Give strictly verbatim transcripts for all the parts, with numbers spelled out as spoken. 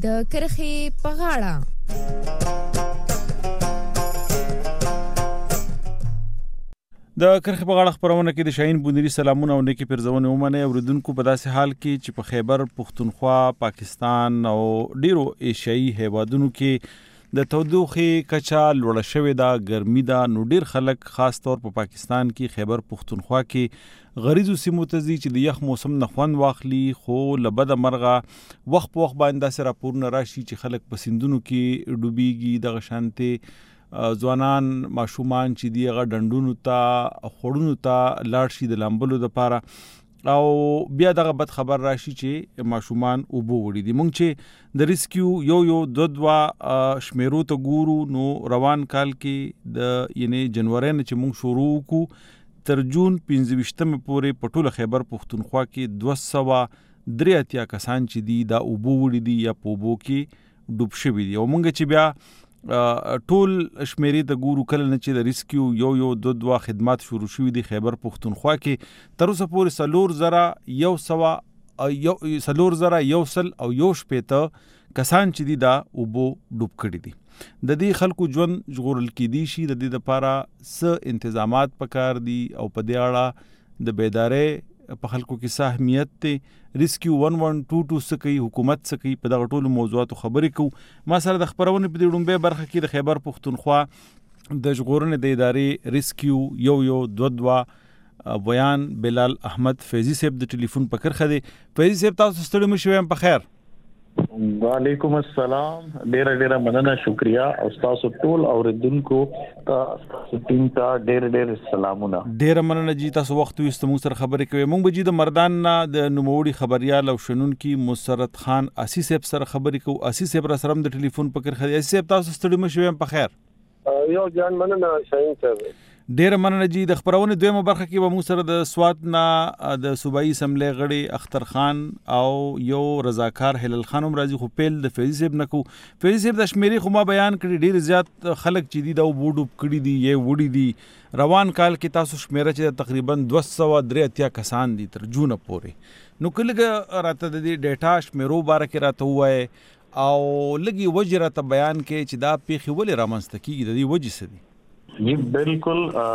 د کرخې په غاړه. د کرخې په غاړه خبرونه کې د شاهین بونیری سلامونه او نیکی پرزونه ومنه اوریدونکو په داسې حال کې چې په خیبر پختونخوا، پاکستان او ډیرو ایشیایي هیوادونو کې د تودوخې کچا لوړه شوې ده، ګرمي ده. نو ډیر خلک خاص طور په پاکستان کې خیبر پختونخوا کې غریزو سیمو ته ځي چې د یخ موسم نه خوند واخلي، خو له بده مرغه وخت په وخت باندې داسې راپورونه راشي چې خلک په سیندونو کې ډوبېږي. دغه شانتې ځوانان ماشومان چې دی هغه ډنډونو ته خوړونو ته لاړ شي د لامبلو دپاره، او بیا دغه بد خبر راشي چې ماشومان اوبو وړي دي. مونږ چې د ریسکیو یو یو دو دوه شمیرو ته ګورو، نو روان کال کې د یعنی جنوري نه چې مونږ شروع وکړو تر جون پنځه ویشتمې پورې په ټوله خیبر پختونخوا کې دوه سوه درې اتیا کسان چې دي دا اوبو وړي دي یا په اوبو کې ډوب شوي دي. او مونږ چې بیا ټول شمیرې ته ګورو کله نه چې د ریسکیو یو یو دو دوه خدمات شروع شوي دي خیبر پختونخوا کې، تر اوسه پورې څلور زره یو سوه یو څلور زره یو سل او یو شپېته کسان چې دي دا اوبو ډوب کړي دي. د دې خلکو ژوند ژغورل کېدی شي، د دې دپاره څه انتظامات پکار دي او په دې اړه د بیدارۍ په خلکو کې څه اهمیت دی. ریسکیو ون ون ټو ټو څه کوي، حکومت څه کوي، په دغه ټولو موضوعاتو خبرې کوو. ما سره د خبرونې په دې ډومبۍ برخه کې د خیبر پختونخوا د ژغورنې د ادارې ریسکیو یو یو دو دوه بیان بلال احمد فیضی صاحب د ټلیفون په کرخه دی. فیضی صاحب تاسو ستړي مه شئ، په خیر. وعلیکم السلام، ډیره ډیره مننه، شکریا. او تاسو ټول اوریدونکو ته تاسو ټیم ته ډیره ډیره سلامونه. ډیره مننه جی، تاسو وخت وست موږ سره خبرې کوي. موږ به جی د مردان نه د نوموړي خبريال او شنونکي مسرت خان اسی صاحب سره خبرې کوو. اسی صاحب را سره د ټلیفون په کرخه دی. اسی صاحب تاسو ستړي مه شئ، په خیر. یو جان مننه شاهین صاحب. ډیره مننه جی. د خبرونه دویمه برخه کې به موږ سره د سوات نه د صوبایي اسمبلی غړي اختر خان او یو رضاکار هلال خان هم راځي، خو پیل د فیضی صاحب نه کوو. فیضی صاحب د شمیرې خو ما بیان کړي ډیر زیات خلک چې دي دا اوبو ډوب کړي دي یا وړي دي. روان کال کې تاسو شمیره چې تقریبا دوه سوه درې اتیا کسان دي تر جونه پورې. نو کله راته د دې ډیټا شمیرو باره کې راته ووایي او لږې وجې راته بیان کړي چې دا پیښې ولې رامنځته کېږي، د دې وجې څه دي؟ جی بالکل،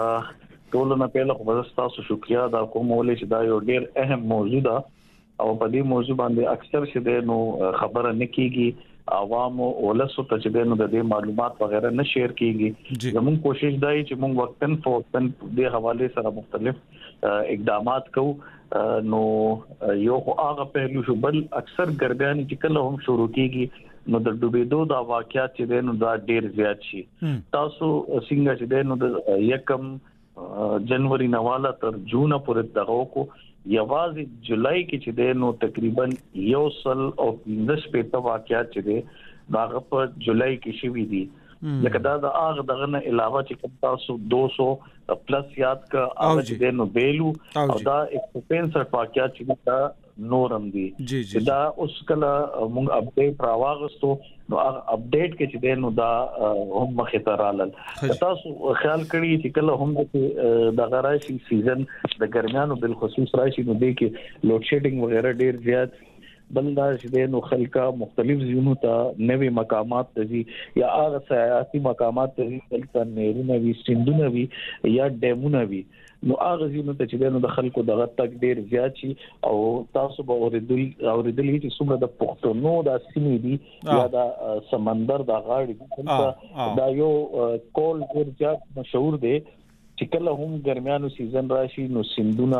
ټول نه پهله خو بس تاسو شکریا دا کوم ولې چې دا یو ډیر اهم موضوع ده او په دې موضوع باندې اکثر چې د نو خبره نه کیږي، عوام او ولسو ته چې نو د دې معلومات وغیرہ نه شیر کیږي. زموږ کوشش دی چې موږ وقتن فوقتن د حواله سره مختلف اقدامات کوو. نو یو هغه پهلو شو، بل اکثر ګربیان چې کله هم شروع کیږي نو د ډوبېدو دا واقعیت چې دی نو دا ډیر زیات شي. تاسو څنګه چې دی نو د یکم جنوري نواله تر جون پورې دغه کو یوازې جولای کې چې دی نو تقریبا یو سل او پنځه شپېته واقعیت چې دی هغه په جولای کې شوي دي. لکه دا د هغه دغه نه علاوه چې تاسو دو سو پلس یاد کا هغه چې دی نو بیلو او دا ایک سو پینسٹھ واقعیت چې دا نورم دي. دا اوس کله موږ اپډیټ راوغستو نو هغه اپډیټ کې چې دی نو دا هم مخه ته رالل. تاسو خیال کړئ چې کله هم د غراشي سیزن د ګرمیانو بل خصوص راشي نو د کې لوډ شیډینګ وغیرہ ډیر زیات، بل دا چې نو خلکا مختلف ځینو ته نوې مقامات ته ځي یا هغه سیاسي مقامات ته ځي، بلکې نهرونه وي، سیندونه وي یا ډیمونه وي. نو هغه ځینو ته چې نو د خلکو دغه تک ډیر زیات شي. او تاسو به اوریدل اوریدل چې څومره د پښتنو د سیمې دي یا د سمندر د غاړې دا یو کول ډیر زیات مشهور دی چې کله هم ګرمیانو سیزن راشي نو سیندونه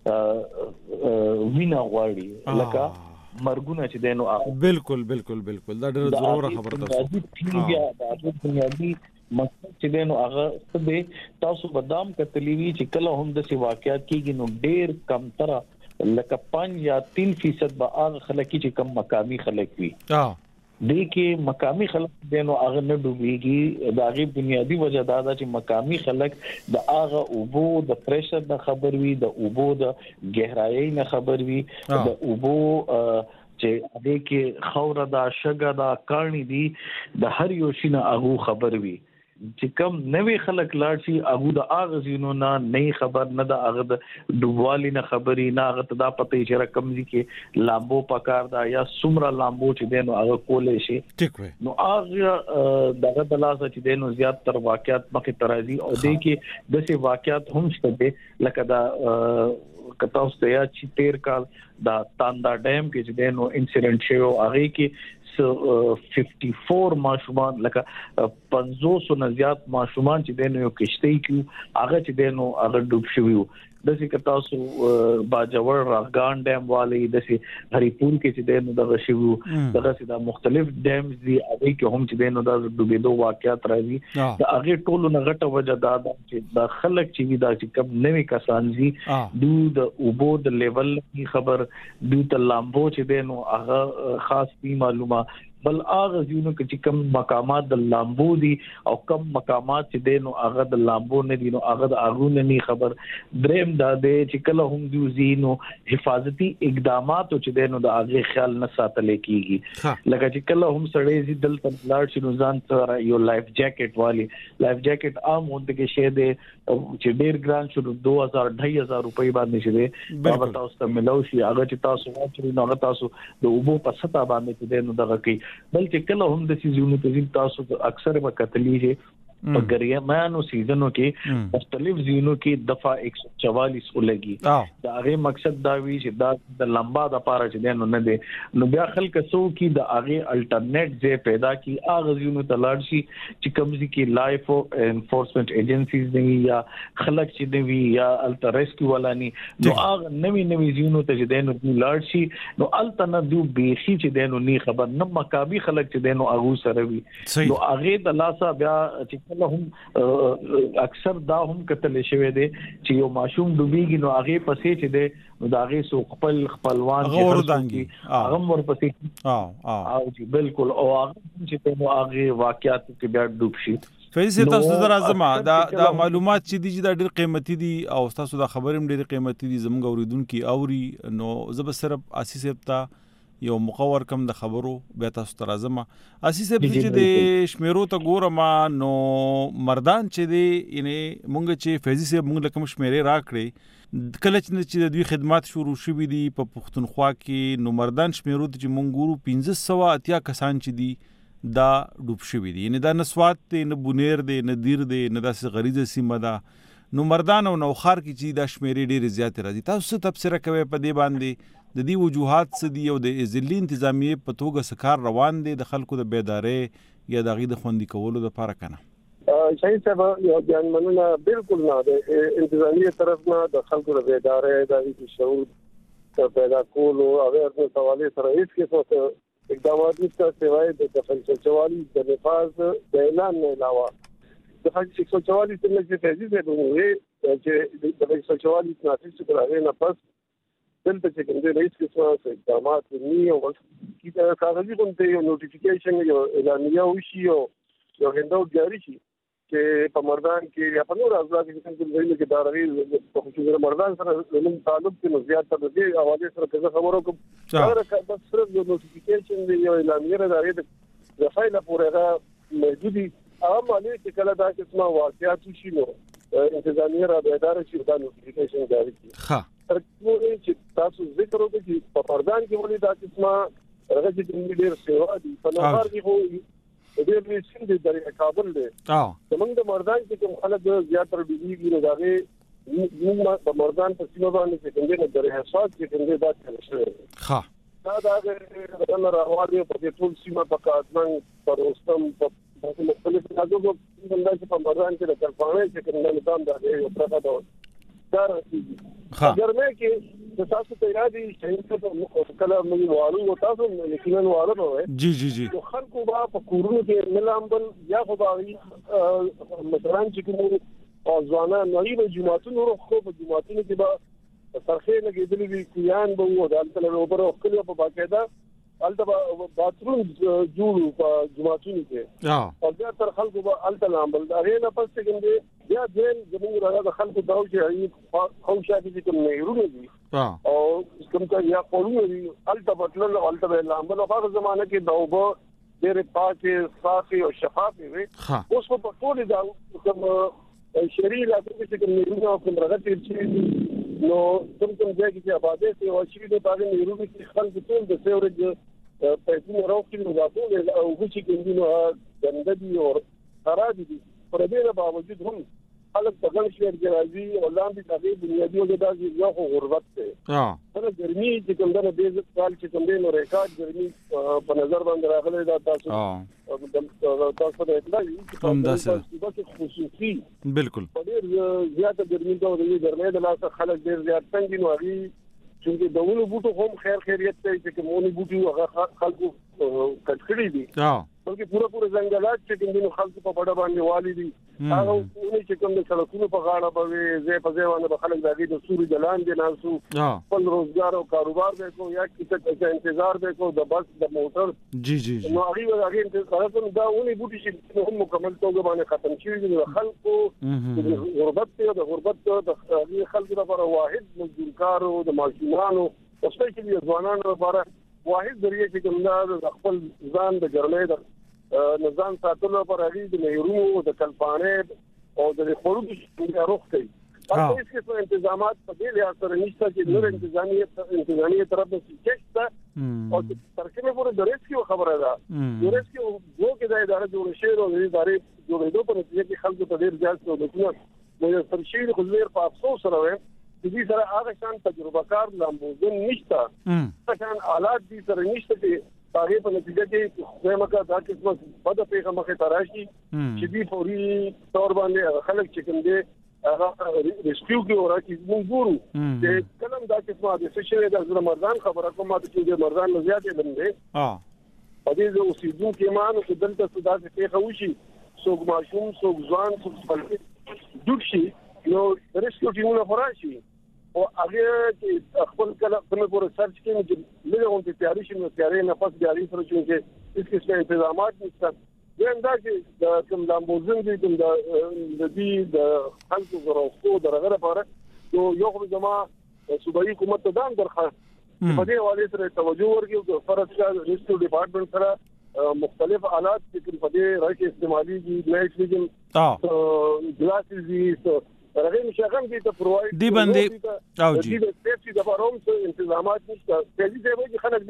وینا غواړي لکه مرګونه چې دینو هغه بالکل بالکل بالکل دا ډېر ضروره خبره ده. دا د بنیادی مقصد چې دینو هغه څه تاسو بدام کتلیوی چې کله هم د سی واقعیت کېږي نو ډېر کم تر لکه پنځه یا تین فیصد به هغه خلک چې کم مقامی خلک وي دې کې مقامی خلک دینو هغه نه ډوبېږي. دا غي بنیادی وجہ دا ده چې مقامی خلک د هغه اوبو د پریشر نه خبر وي، د اوبو د گہرایي نه خبر وي، د اوبو چې دې کې خوره دا شګه دا کارنی دي د هر یو شي نه هغه خبر وي. چې کوم نوې خلک لاړ شي هغه د اغه زینو نه نه خبر نه د اغه د ډوبوالي نه خبري نه هغه ته دا پته چې رقم دي کې لامبو پکار دا یا سمرا لامبو چې دینو هغه کولې شي ټیک وي نو هغه دغه د لاس چې دینو زیات تر واقعیت مخې ترازی او د کې د سي واقعیت هم شته لکه دا کته اوس ته یا چې تیر کال دا تاندا ډیم کې چې دینو انسیډنټ شوی هغه کې ففty-four ماشومان لکه پنځوس نه زیات ماشومان چې دینو یو کشته کیو هغه چې دینو هغه ډوب شوی د سې کتا سو باجوړ راغان ډیم والی د سې هریپور کې چې دینو دغه شوی دغه سې د مختلف ډیمز دی هغه کې هم چې دینو د ډوبېدو واقعیت راځي د هغه ټولو نه غټه وجه دا چې د خلک چې وی دا چې کم نوې کسان زی د د اوبو د لیول کی خبر د تلامبو چې دینو هغه خاص پی معلومه بل هغه ځینو کې کوم مقامات د لامبو دي او کوم مقامات چې دینو هغه د لامبو نه دي نو هغه د اغونه نه خبر دریم دا دی چې کله هم دی زینو حفاظتي اقدامات چې دینو د هغه خیال نه ساتل کیږي لکه چې کله هم سړی زی دل تنلاړ شي نو ځان سره یو لایف جاکټ والی لایف جاکټ عام هونته کې شه دی چې ډیر ګران شو two thousand two thousand روپۍ باندې شه دی بابا تاسو ته ملو شي هغه چې تاسو واچو نو هغه تاسو د اوبو په ستا باندې چې دینو دغه کوي بلکې کله هم د سيزونو ته تاسو اکثر به کتلی شي په ګریمانو سیزنو کې مختلف زینو کې دفعه one forty-four ولګي دا هغه مقصد دا وی چې دا د لمبا د پاره چې دینو نه دي نو بیا خلک سو کې د هغه الټرنیټ ځای پیدا کی هغه زینو ته لاړ شي چې کمزي کې لایف انفورسمنت ایجنسیز دی یا خلک چې دی یا الټر ریسکیو ولانی نو هغه نوی نوی زینو ته چې دینو لاړ شي نو الټنه دو بیخي چې دینو نه خبر نه مقابي خلک چې دینو هغه سره وي نو هغه د لاسه بیا چې هم اکثر دا هم کتل شوی دی چې یو ماشوم ډوبېږي نو هغه پسې چې دی نو دا هغه سو خپل خپلوان چې هغه ور پسې اه اه او بالکل او هغه چې نو هغه واقعیت کې بیا ډوب شي فیصله تاسو درازمه دا دا معلومات چې دي چې دا ډېر قیمتي دي او تاسو دا خبرې هم ډېر قیمتي دي زموږ اوریدونکو اوري نو زب صرف اساس سپتا یو مقور کم د خبرو بیا تاسو ترازمه اساس چې د شمیرو ته ګورم نو مردان چې دی یعنی مونږ چې فیضی صاحب مونږ لکه شمیرې راکړي کله چې د دوی خدمات شروع شوې دي په پښتونخوا کې نو مردان شمیرو ته چې مونږ ګورو پنځه سوه اتیا کسان چې دي دا ډوب شوی دي یعنی دا نسوات دی نه بونیر دی نه دیر دی نه داسې غریزه سیمه ده نو مردان او نوخار کې چې دا شمیرې ډېرې زیاتې راځي تاسو څه تبصره کوئ په دې باندې د دې وجوهات څه دي او د ځلي انتظامیې په توګه څه کار روان دی د خلکو د بیدارۍ یا د هغې د خوندي کولو دپاره که نه شهید صاحب یو بیان مننه بالکل نه د انتظامیې طرف نه د خلکو د بیدارۍ د هغې شعور پیدا کولو اویرنس حوالې سره هېڅ قسمه اقدامات نشته سوای د دخل چوالي د نفاذ د اعلان نه علاوه د دخل چوالي څخه چې فیضي صاحب وایي چې د دخل چوالي تناسب څخه راغی نه پس دلته چې کوم دی رئیس کیسه اقدامات نه او کیته کاغذي کومته یو نوټیفیکیشن یو اعلانیه وشي او یو هنداوت جاری شي چې په مردان کې یا په نور ازلا کې څنګه د ویلو کې داروي په خصوص مردان سره زموږ تعلق کې زیات تر دې حواله سره څه خبرو کوم دا بس صرف یو نوټیفیکیشن دی یو اعلانیه راغی د رفایل پورې موجودي عام علي چې کله دا قسمه واقعیت شي نو انتظامیه را بیدار شي دا نوټیفیکیشن جاری کړي ها ترڅو چې تاسو ذکر وکړئ چې په پردان کې ولې دا قسمه هغه چې ډېر سیوا دي په نظر کې خو ډېر ریسین دي د کابل دی زمونږ د مردان کې کوم خلک زیاتره ډېریږي نو هغه موږ په مردان په سیمه باندې چې کوم دی د احساس چې کوم دی دا څه شي ها دا دا د راوړې په دې ټول سیمه په کاټمن پر اوستم په مختلف ځایونو باندې په مردان کې د کارخانې چې کوم نظام دی یو پرته دا ها ګرمه کې د تاسو ته یادي چې په کله موږ وارو تاسو یقینا وارو وای جی جی جی خو خلکو با په کورونو کې ملامبل یا خدای مثلا چې کوم او ځوانان نړۍ د جمعتونو خو په جمعتونو کې با ترخه لګېدلې وي کیان به وو د الته له اوپر خپل په باقاعده الته باتروم جوړ په جمعتونو کې او بیا تر خلکو به الته لامبل دا نه پس څنګه بیا ځین زموږ راځه د خلکو داو چې خو شاته چې کوم نه او کوم څه یا قولونه دي الته بتل الته لامبل په هغه زمانه کې داوبه ډېر پاکه صافي او شفافه وي. اوس په ټول دا کوم شری علاقې کې کوم نیرونه کوم راغلي چې نو کوم کوم ځای کې آبادې ته او چې د باندې نیرونه کې خلک ټول د سیورج پیسې راوړي نو راټول او چې کومینو دندې او خراب دي پر دې باوجود هم خلک په ګڼ شمېر کې راځي او لاندې د بنیادي وجودات یو خو غربت دی. سره ګرمي چې کوم دغه د کال چې کوم دی نو ریکارډ ګرمي په نظر باندې راغلی دا تاسو تاسو ته اطلاع هم داسې خصوصي بالکل ډېر زیاته ګرمي دا د ګرمۍ د لاسه خلک ډېر زیات څنګه نو هغه چې د ونو بوټو هم خیر خیریت ته چې کومونی بوټي هغه خلکو کټ کړی دي بلکې پورا پورا ځنګلات چې کوم دي خلکو په بڑا باندې والی دي هغه ونې چې کوم د سړکونو په غاړه باندې زه په ځای باندې خلک دغه د سوري دلان دي ناسو خپل روزګار او کاروبار به کو یا کیسه څه انتظار به کو د بس د موټر جی جی نو هغه هغه انتظار دا ونې بوټي چې هم مکمل توګه باندې ختم شي دي خلکو د غربت ته د غربت د خلکو لپاره واحد مزدورکار او د ماشومانو او سپیشلی ځوانانو لپاره واحد ذریعہ چې کوم د خپل ځان د ګرمۍ د نظام ساتلو پر هغه د مهرونو د کلپانې او د خورو د روغ کوي. تاسو هیڅ څه تنظیمات په دې لحاظ سره نشته چې نور انتظامی انتظامی طرف څخه چکسته او ترکمه پورې د ریسکیو خبره ده. د ریسکیو یو کې د ادارې جوړ شوی او د ادارې جوړېدو په نتیجه کې خلکو ته ډېر زیات څه د ترشیل خو ډېر په افسوس سره وي چې دې سره هغه شان تجربه کار لامبوزن نشته هغه شان آلات دې سره نشته چې هغه په نتیجه کې خدامه دا قسمه بده پیغام مخه تراشي چې دې فوري تور باندې خلک چې کوم دي هغه ریسکیو کې ورته موږ ګورو چې کلم دا قسمه د سشي د مرزان خبره کوم چې د مرزان زیاتې لمده اه په دې زه اوسېدو کې مانو چې دلته صدا څه پیښه وشي څوک ماشوم څوک ځوان څوک خپل دوک شي نو ریسکیو ټیمونه فراشي او هغه چې خپل کله په پور سرچ کې چې لږه په تیاری شي نو تیاری نه پس تیاری سره چې هیڅ څه انتظامات نشته زم دا چې د کوم لامبوزن دي کوم د دې د خلکو زراعتو درغه لپاره نو یو خو زما صوبایي حکومت ته دام درخواست په دې حواله سره توجه ورکړي او فرض کړه ریسکیو ډپارټمنټ سره مختلف آلات چې په دې راځي استعمالي دي نایټ ویژن اه ګلاسز دي هغه مشاغم دي ته پرووايډ دی باندې او جی د سیفټي د بارهم څه انتظامات نشته چې دې به خلک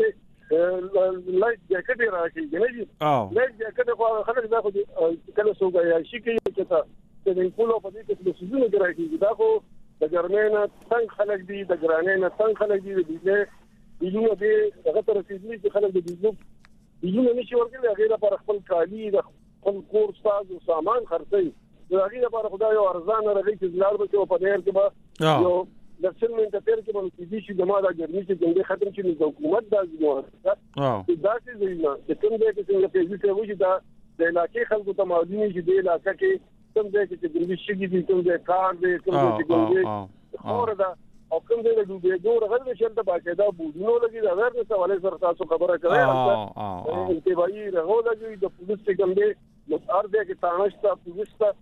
دې لایټ جاکټ راکړي نه دي لایټ جاکټ خو خلک دا خو کله سوګا یا شي کې چې تا چې د کولو په دې کې د سيزونو راکړي دا خو د ګرمینه څنګه خلک دي د ګرانینه څنګه خلک دي د دې دیونه دې هغه تر رسیدلی چې خلک د دې دیونه نشي ورکړي هغه لپاره خپل کالی د خپل کور ساز او سامان خرڅي دا هغه لپاره خدای او ارزان راغی چې زلار به په دې کې به یو د څلور منټه تیر کې باندې دي چې دماغ د ګرمۍ چې څنګه ختم شي د حکومت د ځموه دا چې زینه چې کوم دې کې څنګه پیږي چې وځي دا د علاقې خلکو ته معلومي چې د علاقې کې کوم دې کې ګرمۍ شي دي کوم دې کار دې کوم دې چې کوم دې خور دا او کوم دې د دوی ګور غل شل ته باقاعده بودنو لګي دا ورته سوالې سره تاسو خبره کوي او انتباهي رغو لګي د پولیس څخه دې متعر دې کې تانشتا پولیس ته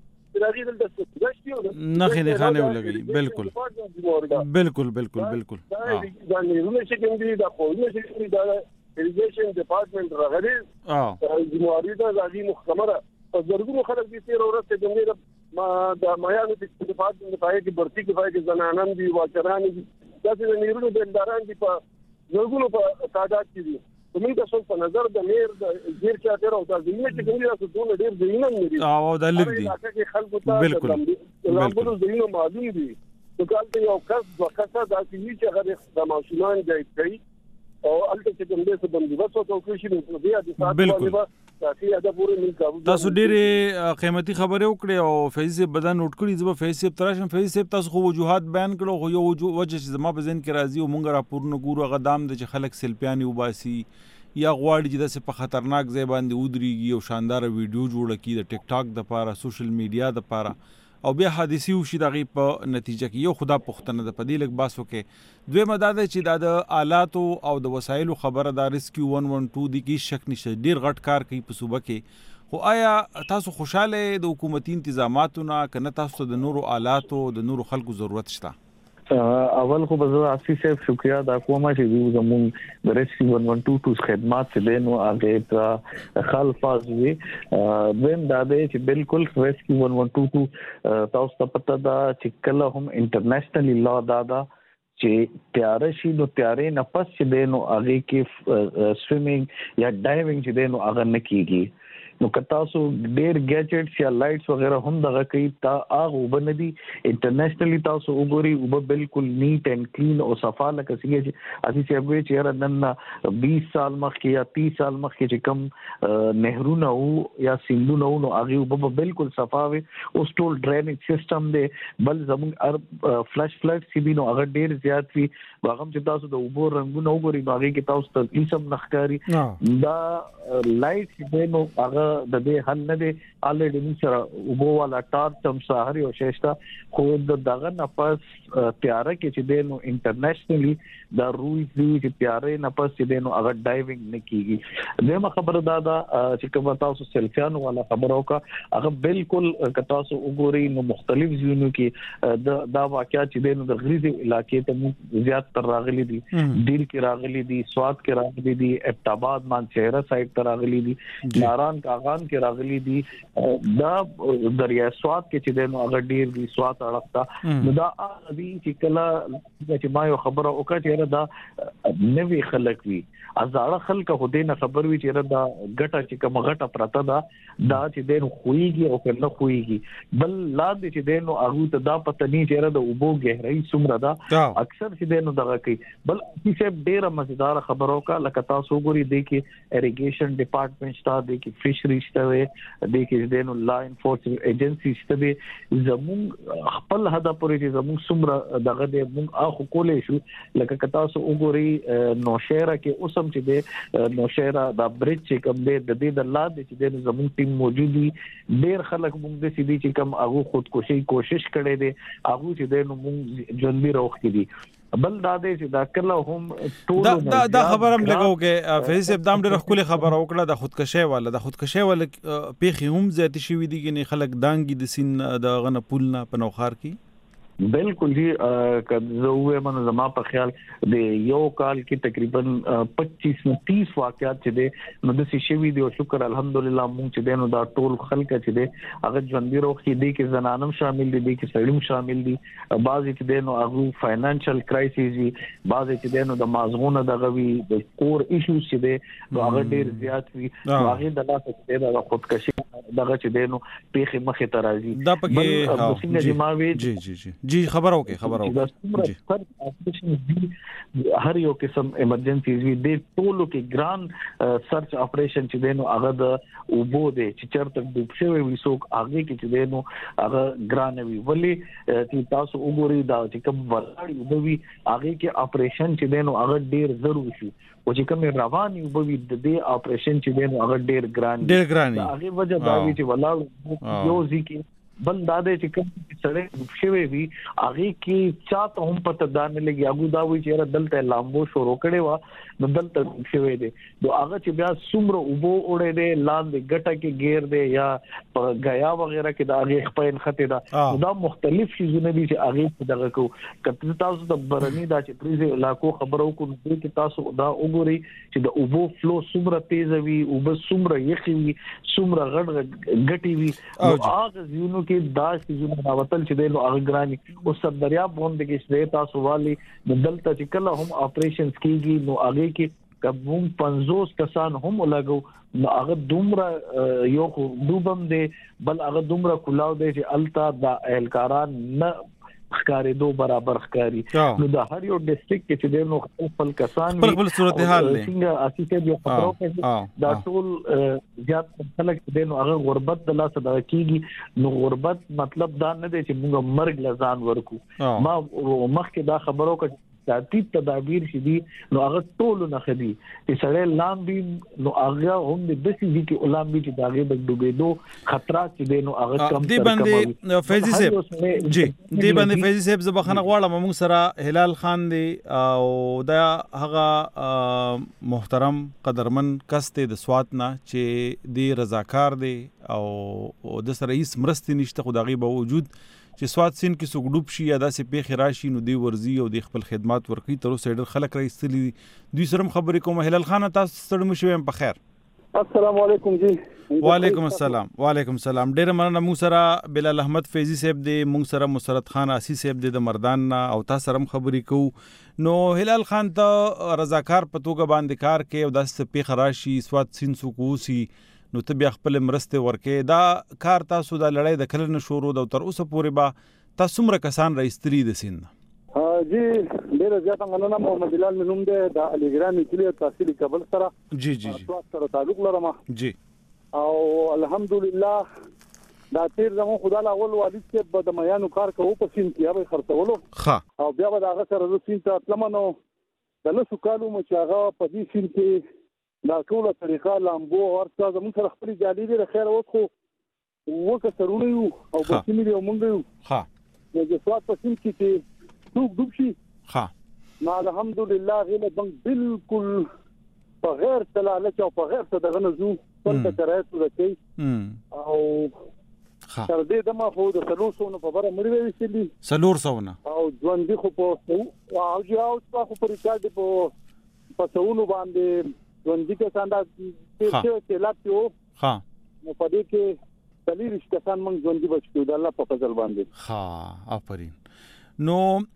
نه خې خانه ولګي بالکل بالکل بالکل بالکل دا نه چې کوم دي دا خو نه چې دا ایریګیشن ډپارټمنټ راغلي اه جمهوریت د ځاګي مخکمره په زرګونو خلک دي تیر ورته کوم ما د میانو د ډپارټمنټ په کې برتي کې پای کې زنانان دي واچران دي دا چې نیرونو بندران دي په زرګونو په تعداد کې دي کومې تاسو په نظر د میر د ډیر چا تیر او د زمینه چې کومې تاسو ټول ډیر زمینه مری او د لګ دي بالکل لامبو زمینه معلوم دي نو کله یو کس وکړه دا چې هغه د ماشومان ځای کوي او الته چې کوم دې څه باندې وسو ته کوشش نه بیا د سات باندې تاسو دا پوره مل کاوه تاسو ډېر قیمتي خبره وکړې او فیض بدن نوٹ کړی زما فیض صاحب تراشم فیض صاحب تاسو خو وجوهات بیان کړو خو یو وجه چې زما په ذهن کې راځي او مونږ راپورنه ګورو غدام د چې خلک سلپیانی وباسي یا غواړي چې د په خطرناک ځای باندې ودرېږي او شاندار ویډیو جوړ کړي د ټیک ټاک د لپاره سوشل میډیا د لپاره او بیا حادثي وشي دغه په نتیجه کې یو خدا پښتنه د پدې لګ باسو کې دوی مداده چې د آلات او د وسایلو خبره د ریسکیو یک سو دولس د کی شک نشه ډیر غټ کار کوي په صوبه کې خو آیا تاسو خوشاله د حکومتي تنظیماتو نه کنه تاسو د نورو آلاتو د نورو خلکو ضرورت شته اول خو به زه اسی صاحب شکریا دا کوم چې زموږ د ریسکیو ون ون ټو ټو خدمات څه دي نو هغه ته خلفاز وي وین دا دی چې بالکل ریسکیو ون ون ټو ټو تاسو ته پته دا چې کله هم انټرنیشنلی لا دا دا چې تیار شي نو تیارې نه پس چې دی نو هغه کې سویمینګ یا ډایوینګ چې دی نو هغه نه کیږي نو کتا سو ډیر گیجټس یا لایټس وغیرہ هم دغه کوي تا هغه وبندي انټرنیشنلی تاسو وګوري وب بالکل نیټ اینڈ کلین او صفا لکه څنګه چې اسی چې به چې نن بیس سال مخکې یا تیس سال مخکې چې کم نهرونه او یا سیندونه نو هغه وب بالکل صفا وي او ټول ډرینیج سیستم دی بل زموږ فلش فلډ سی بي نو هغه ډیر زیات وي هغه چې تاسو د وبو رنگونه وګوري نو هغه کې تاسو ته قسم نخکاری دا لایټ دی نو هغه د دې حل نه دی الریډي موږ سره وبو والا ټارچ هم ساحري او شېشتا خو د دغه نفس تیار کې چې دی نو انټرنیشنلی دا رولز دی چې تیارې نفس چې دی نو هغه ډایوینګ نه کیږي دغه خبره دا دا چې کوم تاسو سلفیانو والا خبرو کا هغه بالکل تاسو وګورئ نو مختلف ځینو کې دا دا واقعیا چې دی نو د غریزي علاقې ته موږ زیات تر راغلي دي ډیل کې راغلي دي سواد کې راغلي دي ابټاباد مانچهره سایډ ته راغلي دي ناران کاغان کې راغلي دي دا دریا سواد کې چې د نو هغه ډیر دي سواد اړختا نو دا دي چې کله چې ما یو خبره وکړه چې دا نوې خلک وي ازاړه خلک هو دې نه خبر وي چې دا ګټه چې کوم ګټه پراته دا دا چې د نو خوېږي او کنه خوېږي بل لاندې چې د نو هغه ته دا پته نه چې دا وبو گہرائی څومره دا اکثر چې د نو دغه کوي بل چې ډیره مزیدار خبرو کا لکه تاسو ګوري دی کې اریګیشن ډپارټمنټ شته دی کې فشری شته دی کې د نو لا انفورسمنت ایجنسی شته دی زموږ خپل هدف پورې چې زموږ څومره دغه د موږ اخو کولې شو لکه تاسو وګوري نو شهر کې اوسم چې د نو شهر دا برج چې کوم دی د دې د لاندې چې د زموږ ټیم موجود دي ډیر خلک موږ د سيدي چې کوم هغه خودکشي کوشش کړي دي هغه چې د نو موږ ژوندۍ روخ کې دي بل دا دې چې دا کله هم ټول دا دا خبرم لګاو کې فیض ابدام ډېر خپل خبره وکړه د خودکشي والا د خودکشي والا پیخي هم زیات شي وي دي کې خلک دانګي د سین د غنه پولنا په نوخار کې بالکل جی کله وې من زما په خیال د یو کال کې تقریبا پچیس نه تیس واقعات چې دي نو د شي دی او شکر الحمدلله مونږ چې دینو دا ټول خلک چې دي هغه ژوندۍ روغ کې دي کې زنانم شامل دي کې سړیم شامل دي بعضی چې دینو هغه فاینانشل کرایسیس وي بعضی چې دینو د مازغونه دغه وي د کور ایشوز چې دي نو هغه ډیر زیات وي هغه د لاسه چې د خودکشي دغه چې دینو پیخي مخه ترازی دا پکې جی جی جی جی خبرو کې خبرو جی هر یو قسم ایمرجنسیز وی د ټولو کې ګران سرچ اپریشن چې دینو هغه د وبو د چې چرته ډوب شوی وي سو هغه کې چې دینو هغه ګران وی ولی چې تاسو وګورئ دا چې کوم ولاړ وبوي هغه کې اپریشن چې دینو هغه ډیر ضروري شي او چې کوم رواني وبوي د دې اپریشن چې دینو هغه ډیر ګران ډیر ګران هغه وجه دا وی چې ولاړ یو ځکه بل دا دې چې کوم سړی شوی وي هغه کې چاته هم پته دان لګي هغه دا وی چې دلته لامبو شروع کړي وا نو دلته شوی دی نو هغه چې بیا څومره وبو وړي دی لاندې ګټه کې غیر دی یا غیا وغیرہ کې دا هغه خپل خطه دا دا مختلف شیزونه دي چې هغه دغه کو کته تاسو د برني دا چې پریزه علاقو خبرو کو چې تاسو دا وګورئ چې د وبو فلو څومره تیز وي او بس څومره یخي وي څومره غټ غټي وي او هغه زینو کې دا چې راوتل چې د اغرانی او سب دریاب باندې کې چې تاسو والی د دلته چې کله هم اپریشنز کیږي نو هغه کې کوم پنځوس کسان هم لګو نو هغه دومره یو دوبم دی بل هغه دومره کلاو دی چې التا د اهلکاران نه خکاری دو برابر خکاری نو دا هر یو ډیسټریکټ کې چې د نو خپل کسان خپل خپل صورتحال دی څنګه اساسي دی خبرو کې دا ټول زیات خلک د نو هغه غربت د لاسه د کیږي نو غربت مطلب دا نه دی چې موږ مرګ لزان ورکو ما مخکې دا خبرو کې ترتیب تدابیر شې دي نو هغه ټول نه خدي چې سړی لامبي نو هغه هم د دسي دي کې لامبي چې داغه د ډوبېدو خطرات چې دي نو هغه کم دی باندې فیضی صاحب جی دی باندې فیضی صاحب زبخنه غواړم موږ سره هلال خان دی او دا هغه محترم قدرمن کس ته د سوات نه چې دی رضاکار دی او د سره هیڅ مرستې نشته خو دغه به وجود چې سواد سین کې سګډوب شي یا داسې پیښې راشي نو دی ورزي او د خپل خدمات ورکړي. تر اوسه ډېر خلک راایستلي دوی سره خبرې کوم. هلال خان تاسو ستړي مو شوم په خیر؟ السلام علیکم جی. وعلیکم السلام. وعلیکم السلام. ډېر مننه. موږ سره بلال احمد فیضی صاحب دی، موږ سره مسرت خان آسی صاحب دی د مردان نه، او تاسو سره خبرې کوو. نو هلال خان ته رضاکار په توګه باندې کار کوي او داسې پیښه راشي سواد سین سکوسی نو ته بیا خپل مرسته ورکې. دا کار تاسو د لړۍ د کله نه شروع د تر اوسه پورې با تاسو څومره کسان راایستلي د سین؟ جی ډېر زیات مننه. محمد بلال مې نوم دی، د علیګرام کلی تحصیل کابل سره جی جی جی سره تعلق لرم. جی او الحمدلله دا تیر زمون خدای له اول والد کې د میانو کار کوو په سین کې به خرڅولو ښه او بیا به دا هغه سره د سین ته تلمنو د لسو کالو مو چې هغه په دې سین کې دا ټوله طریقه لامبو ورته زمون سره خپل جالي دی خیر اوس خو وکه سرونه یو او په سین دی مونږ یو ښه نو د سواد په سین کې څوک ډوب شي ښه نو الحمدلله غیله بنګ بالکل په غیر تلاله او په غیر صدغه نزو څنګه ترایته دکی او تر دې دمه خو د سلور سونه په بره مړی ویستلی سلور سونه او ژوندې خو په او جو خو په ریکارډ په په سونو باندې ژوندې کې څنګه چې چې لاته ها نو په دې کې تلې رښتیا کان موږ ژوندې بچو د الله په فضل باندې. ها آفرین. نو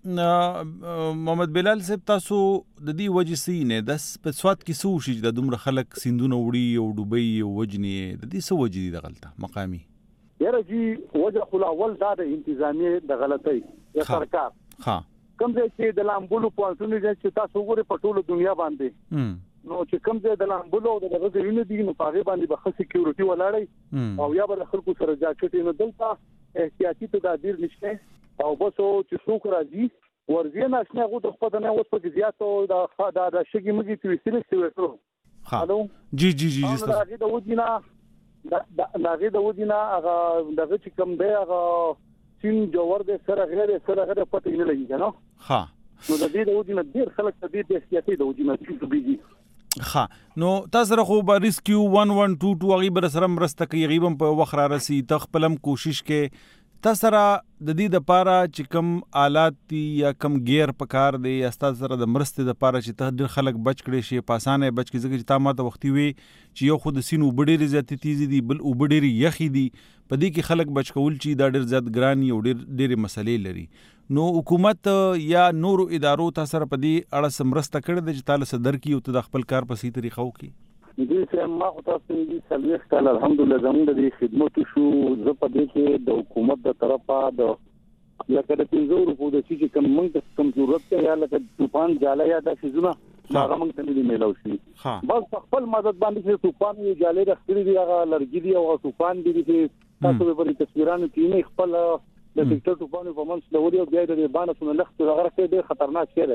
محمد بلال صاحب تاسو د دې وجې سینه د په سواد کې سو شي د دومره خلک سیندونه وړي او ډوبي او وجني د دې سو وجې دي د غلطه مقامي یاره جی وجه خو اول دا د انتظامی د غلطۍ یا سرکار ها کوم ځای چې د لامبولو پوانټونو چې تاسو وګورئ په ټوله دنیا باندې نو چې کوم ځای د لامبولو د غزوینو دي نو پاره باندې به سکیورټي ولاړی او یا به خلکو سره جاکټ نه دلته احتیاطي تدابیر نشته او بس چې څوک راځي ورځي ناشنه غو د خپل نه اوس په زیاتو د د شګي مګي تويستل ستوي. هالو جی جی جی جی دا د ودینا دا دا د ودینا هغه دغه چې کوم دی هغه سین جوړ د سره غیر سره غیر پټ نه لګي نو ها نو د دې د ودینا ډیر خلک د دې احتیاطي د ودینا چې بيږي ها نو تاسو سره خو به ریسکیو ون ون ټو ټو غي بر سره مرسته کوي غیبم په وخت را رسی تخپلم کوشش کې تاسو سره د دې د پاره چې کم آلات دي یا کم گیر پکار دی یا تاسو سره د مرسته د پاره چې ته ډېر خلک بچ کړي شي په اسانه بچ کې ځکه چې تا ماته وختي وي چې یو خود سینو وبډيري زیاتې تیزي دي بل وبډيري یخي دي په دې کې خلک بچ کول چې دا ډېر زیات ګراني او ډېر ډېر مسلې لري. نو حکومت یا نورو ادارو تاسو سره په دې اړه سمرسته کړې د چې تعالی صدر کی او ته د خپل کار په سي طریقو کې دې سم ما خو تاسو دې سلويخ کال الحمدلله زموږ د خدمت شو زه په دې کې د حکومت د طرفه د لکه د پنځو په د چې کوم موږ کم ضرورت ته یا لکه طوفان جاله یا د شزونه هغه موږ ته نه ملو شي بس خپل مدد باندې چې طوفان یو جاله راخلي دی هغه لرګي دی او طوفان دی چې تاسو په تصویرانو کې نه خپل د ټیکټر طوفان په منځ د وډیو بیا د باندې څنګه لخت هغه کې ډېر خطرناک شی دی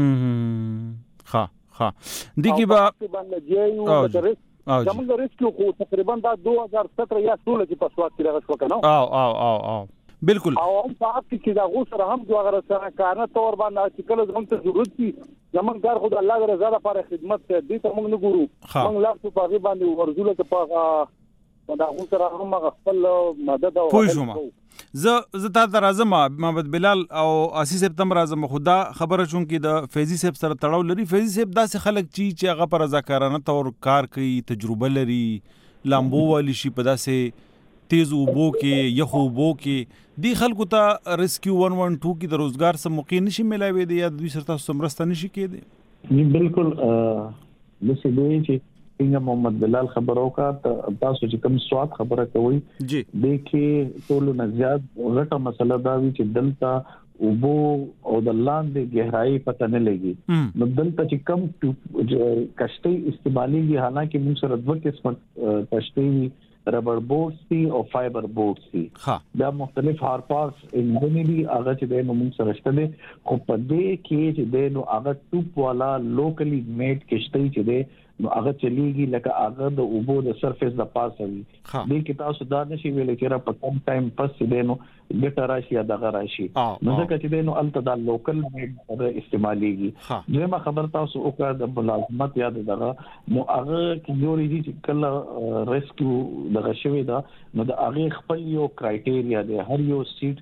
کنه. ها ها دیږي با باندې جیو د زموږ ریسکیو خو تقریبا دا دو هزار ستره یا ټول کې په سواد کې راغښ وکنه او او او او بالکل او په اپ کې دا غو سره هم دوه غره سره کارنه تور باندې چې کله زموږ ته ضرورت دي زموږ کار خو د الله رضا لپاره خدمت دي ته موږ نه ګورو موږ لا څه په باندې ورزوله ته په دا غو سره هم خپل مدد او زه زه تا ته راځم محمد بلال او آسی صاحب تم راځم خدا خبره چون کې د فیضی صاحب سره تړاو لري. فیضی صاحب داسې خلک چې چې هغه پر رضاکارانه تور کار کوي تجربه لري لامبو والی شي په داسې تیز وبو کې یخو وبو کې دی خلکو ته ریسکیو ون ون ټو کې د روزګار سم موقع نشي ملاوي دی یا دوی سره تاسو مرسته نشي کېدی. بالکل د څه دی چې څنګه محمد بلال خبرو کا تاسو چې کوم سواد خبره کوي جی د کې ټول نه زیات غټه مسله دا وی چې دلته وبو او د لاندې گہرائی پته نه لګي نو دلته چې کم کشتۍ استعمالي حالانکه موږ سره دوه قسم کشتۍ ربر بورډ سي او فایبر بورډ سي دا مختلف هار پارس انجنی دي هغه چې د موږ سره شته خو په دې کې چې د نو هغه ټوپ والا لوکلی میډ کشتۍ چې ده نو هغه چلیږي لکه هغه د اوبو د سرفیس د پاسه وي دې کې تاسو دا نشي ویل چې را په کم ټایم پس دې نو ګټه راشي یا دغه راشي نو ځکه چې دې نو الته د لوکل میډ استعماليږي دغه خبر تاسو او د ملازمت یا دغه نو هغه کې یو ریږي چې کله ریسکیو دغه شوی دا نو د هغه خپل یو کرایټیریا دی هر یو سیټ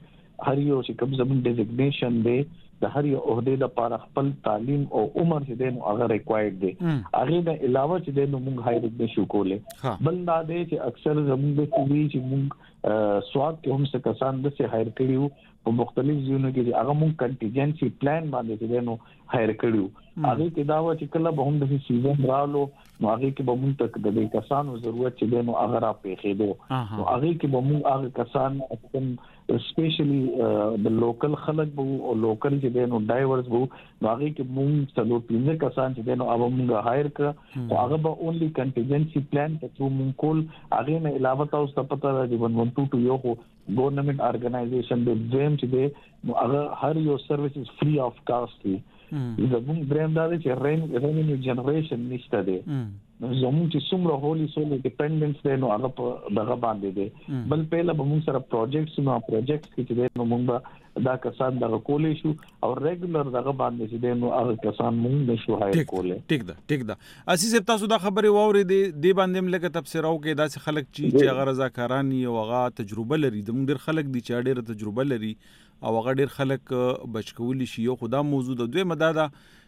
هر یو چې کوم زمون ډیزګنیشن دی د هر یو عہده لپاره خپل تعلیم او عمر چې دی نو هغه ریکوایرډ دی هغه نه علاوه چې دی نو موږ هایر نشو کولای بل دا دی چې اکثر زمون د کوي چې موږ سواد کې هم څه کسان د څه هایر کړیو په مختلف ځایونو کې هغه موږ کنټینجنسي پلان باندې چې نو هایر کړیو هغه کې دا و چې کله به هم د سیزن رالو نو هغه کې به موږ تک د دې کسانو ضرورت چې نو هغه را پیښېدو نو هغه کې به موږ هغه کسان کوم سپیشلی د لوکل خلک وو او لوکل چې نو ډایورز وو نو هغه کې موږ څلور پنځه کسان چې نو هغه موږ هایر کړ او هغه به اونلی کنټینجنسي پلان ته څو موږ کول هغه نه علاوه تاسو ته پته راځي ون ون ټو ټو یو ګورنمنت ارګنایزیشن د دریم چې دی نو هغه هر یو سرویسز فری اف کاست دی زموږ دریم دا دی چې رین ریونیو جنریشن نشته دی زموږ چې څومره هولي سولي ډیپندنس دی نو هغه په دغه باندې دی بل پهله به موږ سره پروجیکټس نو پروجیکټس کې چې دی نو موږ دا کسان دغه کولې شو او ریګولر دغه باندې چې دی نو هغه کسان موږ نشو هایر کولې ټیک ده ټیک ده اسی صاحب تاسو دا خبره واوري دی دی باندې ملګه تفسیرو کې داسې خلک چې هغه رضاکاران او هغه تجربه لري د موږ ډیر خلک دي چې ډیر تجربه لري او هغه ډیر خلک بچکول شي یو خدا موضوع د دوی مدادا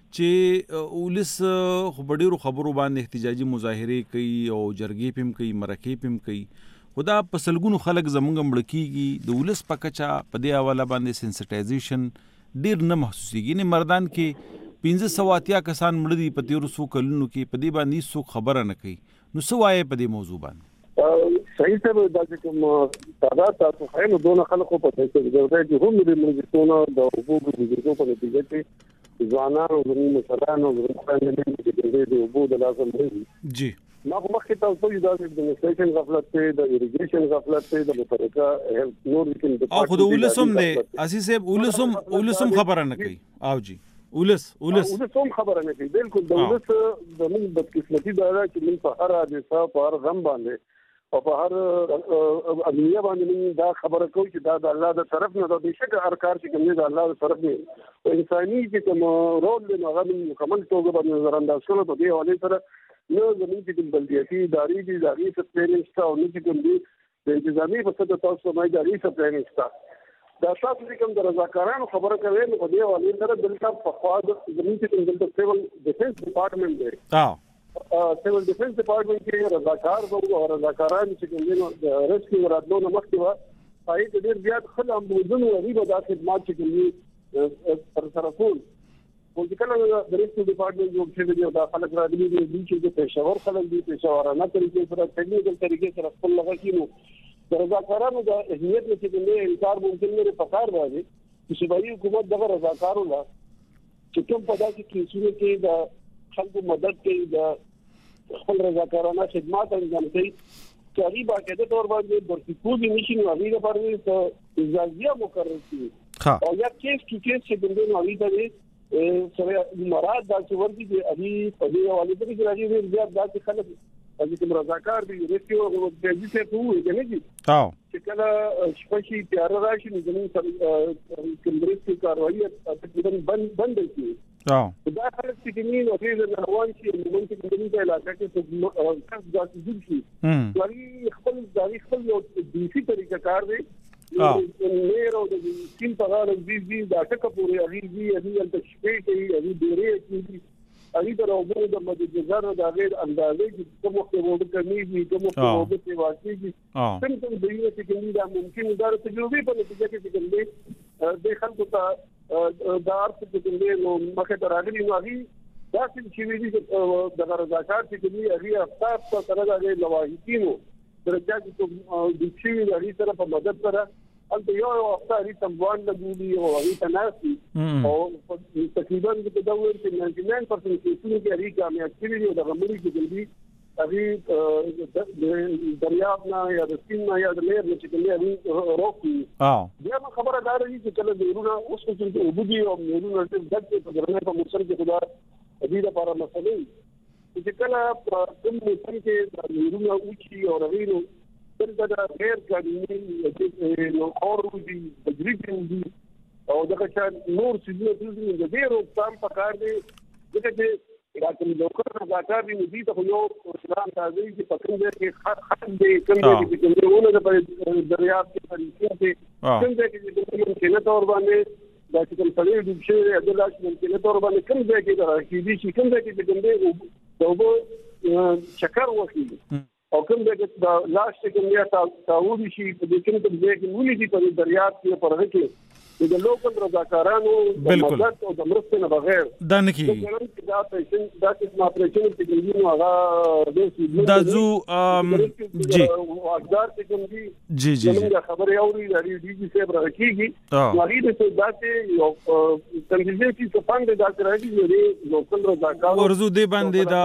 چې ولس خو ډیرو خبرو باندې احتجاجي مظاهره کوي او جرګې پم کوي مرکې پم کوي خدا پسلګونو خلک زمونږ مړکیږي د ولس پکچا په دې حواله باندې سنسټایزیشن ډیر نه محسوسيږي نه مردان کې پنځه سو اتیا کسان مړ دي په تیر سو کلونو کې په دې باندې څوک خبره نه کوي نو څه وایي په دې موضوع باندې صحیح ته دا چې کوم تعداد تاسو خیال دونه خلکو په دې کې ضرورت دي هم د ملګرتونو د حقوقو د ګرځو په نتیجه کې ځوانانو زموږ مشرانو زموږ خلک چې د حقوقو د لازم دي جی ما خو مخکې تاسو یو د اډمنسټریشن غفلت ته د اریګیشن غفلت ته د مترکه نور لیکن او خو د ولسم دی عزیز صاحب ولسم ولسم خبره نه کوي او جی ولس ولس ولسم خبره نه کوي بالکل د ولس د موږ بدقسمتي دا ده چې موږ په هر حادثه په هر غم باندې او په هر امنیه باندې دا خبره کوي چې دا د الله د طرف نه د بشک هر کار چې کوي د الله د طرف نه او انساني چې کوم رول له هغه مکمل توګه باندې نظر انداز کړو په دې حواله سره نو زموږ چې بلدیاتي ادارې دي ادارې سپلینسټ او نو چې کوم دي د انتظامی په څیر تاسو مې ادارې سپلینسټ دا تاسو چې کوم د رضاکارانو خبره کوي نو په دې حواله سره دلته په خوا د زموږ چې کوم دلته سیول ډیفنس ډپارټمنټ دی اه سیول ډیفنس ډپارټمنټ کې رضاکار وو او رضاکاران چې کوم دي د ریسکیو راتلو نه مخکې و پای د ډیر زیات خلک موجود وو غوډه د خدمات چې کوم دي پر سره کول او چې کله د ریسکیو ډپارټمنټ یو څه دی دا خلک راغلي دي چې د پېښور خلک دي پېښورانه طریقې سره ټکنیکل طریقې سره خپل لغه کینو د رضاکارانو د اهمیت چې کوم انکار ممکن نه پکار راځي چې شبایي حکومت دغه رضاکارو لا چې کوم په داسې کیسونو کې د خلکو مدد کوي د خپل رضاکارانه خدمات انجام کوي چې هغه باقاعده تور باندې برتکوبي نشي نو هغه لپاره د اجازه مقرر شي او یا کیس کې کیس چې بندونه هغه ته سره مراد دا چې ورته دي هغه په دې حواله کې چې راځي زیات دا چې خلک چې کوم رضاکار دي ریسکیو او د دې څه کوو کنه دي تاو چې کله شپشي تیار راشي نو زموږ سره کوم ریسکیو کاروایی تقریبا بند بند شي تاو دا خلک چې کومي نو دې روان شي نو موږ چې کومه علاقه کې کس ځات جوړ شي لري خپل ځای خپل یو دیسي طریقه کار دی نیر او د سیم په اړه د دې د اټکه پورې اړې دي اړې د شپې کې اړې ډېرې کې اړې د روبو د مدجزانو د غیر اندازې چې کوم وخت وو کمی دي کوم وخت وو په واقعي دي څنګه د دې چې کومي دا ممکن دا تجربه په نتیجه کې چې کوم د خلکو ته د ارث چې کوم نو مخه تراغلي نو هغه دا چې وی دي د رضاکار چې کومي هغه افطار په سره د لواحقینو درجه چې د شي د هغه سره په مدد سره انت یو افطاری تموان لګولي او هغه تناسي او تقریبا د دولت کې نود و نهه پرسنټ کې چې هغه کامیاب کیږي او د غمري کې جلدي هغه د دریاب نه یا د سین نه یا د لیر نه چې کومه روکي اه بیا خبره دا رہی چې کله ضرورونه اوس چې وبدي او ضرورونه چې دغه په درنه په موسر کې خدا دې لپاره مسلې چې کله کوم موسم کې ضرورونه اوچي او رغینو دلته د غیر قانوني نو اورو دي تجربه دي او دغه چې نور څه دي د ډیرو تام په کار دي دغه چې دا کوم لوکل رضاکار دي دي ته یو اسلام راځي چې په کوم ځای کې خط دې کوم ځای کې چې ونه د دریاب کې طریقې دي کوم ځای کې چې ممکن تور باندې دا چې کوم څلور د شي د لاس ممکن تور باندې کوم ځای کې راځي دي چې کوم ځای کې د ګندې او چکر وکړي او کوم ځای کې د لاس کې کوم یا تاوړي شي په دې کې کوم ځای کې ولې دي په دریاب کې پرغه کې د لوکل رضاکارانو د مدد او د مرستې نه بغیر دا نه کیږي دا پیشن دا چې ما پرېشن کې ګنګینو هغه د دا زو جی واقدار چې کوم دي جی جی موږ خبرې اوري د ډي جی صاحب راکېږي هغه د دا چې یو تنظیم چې څنګه دا راځي د لوکل رضاکارانو ورزو دی باندې دا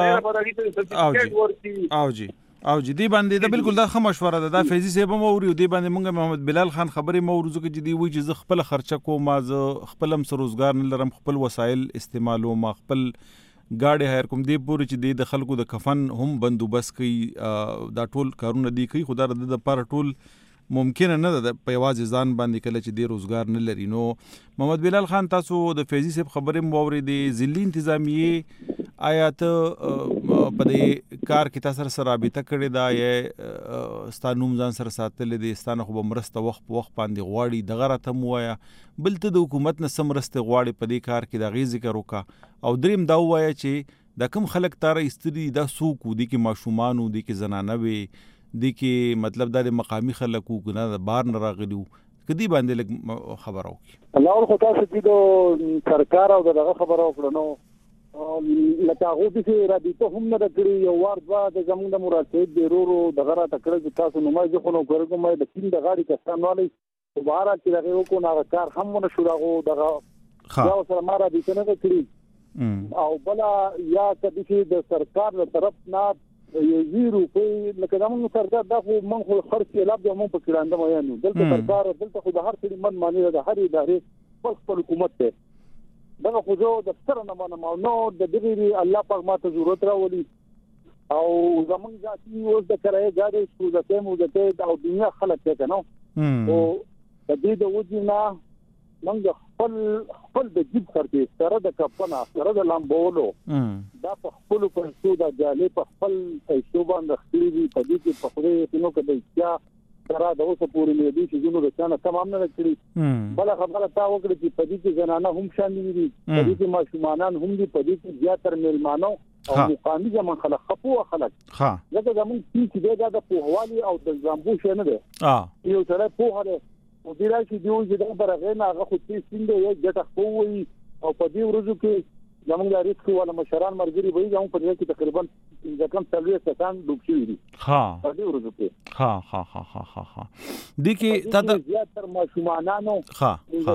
او جی او جدي باندې دا بالکل دا خه مشوره ده دا فیضی صاحب مو اوري دی باندې مونږ محمد بلال خان خبرې مو ورزو کې جدي وی چې خپل خرچه کوم ما ز خپل هم روزګار نه لرم خپل وسایل استعمالو ما خپل گاډي هایر کوم دی پوری چې د خلکو د کفن هم بندوبست کوي دا ټول کارونه دی کوي خدای د پر ټول ممکن نه ده په یوازې ځان باندې کله چې د روزګار نه لري نو محمد بلال خان تاسو د فیضی صاحب خبرې مو اوري دی ضلعي انتظامیه آیات په دې کار کې تاسو سره رابطه کړې ده یا ستانوم ځان سره ساتل دي ستانه خو مرسته وخت په وخت باندې غواړي دغه راته موایا بل ته د حکومت نه سمرسته غواړي په دې کار کې د غي ذکر وکا او دریم دا وایا چې د کم خلک تاره استری دا سوق دي کې ماشومان دي کې زنانه وي دي کې مطلب د مقامی خلکو کنه د بار نه راغلیو کدی باندې خبر او الله خو تاسو چې د سرکار او دغه خبر او کړنو لکه هغه چې رابطه هم نه کړی یو وار دوا د زمونږ د مراتب بیرورو دغه را تکړه چې تاسو نو ما ځکه نو ګرګم د کین د غاړي کسان والی دوباره چې دغه کو نه کار هم نه شو دغه دغه یو سره ما رابطه نه کړی او بلا یا کدي د سرکار له طرف نه یو روپی لکه زمونږ سرکار دا خو من خو خرڅ لاب د مون په کړاند مې نه دلته سرکار دلته خو د هر څه من معنی د هر ادارې خپل حکومت ته دغه خو جو د ستر نه مانه نو د دغه الله پاک ماته ضرورت راولي او زمونږ ذاتي اوس د کرای غاډي سوزته مو دته او دنیا خلک ته نو او د دې د وجینا موږ خپل خپل د جيب خرڅې سره د کپنا سره د لامبولو دا په خپل پیسو د جالي په خپل پیسو باندې خېږي په دې کې په خوري نو کده چې سره د اوسه پوری مې دي چې جنو رسانه تمام نه کړی بل خبره تا وکړه چې په دې کې زنانه هم شامل دي په دې کې ماشومان هم دي په دې کې زیاتره مېلمانو او مقامي ځمن خلک خپو خلک ها لکه زمون چې دا د پوهوالي او د زامبو شنه ده اه یو سره پوهه ده او دې راشي دی چې دا برغه نه هغه خو چې سیند یو ګټه خو او په دې ورځو کې زمونږ ریسک ولا مشران مرګري وایي زموږ په دې کې تقریبا ځکه څلوي ستان ډوب شي دي ها په دې ورځو کې ها ها ها ها ها دي کې تا د زیاتره ماشومانانو ها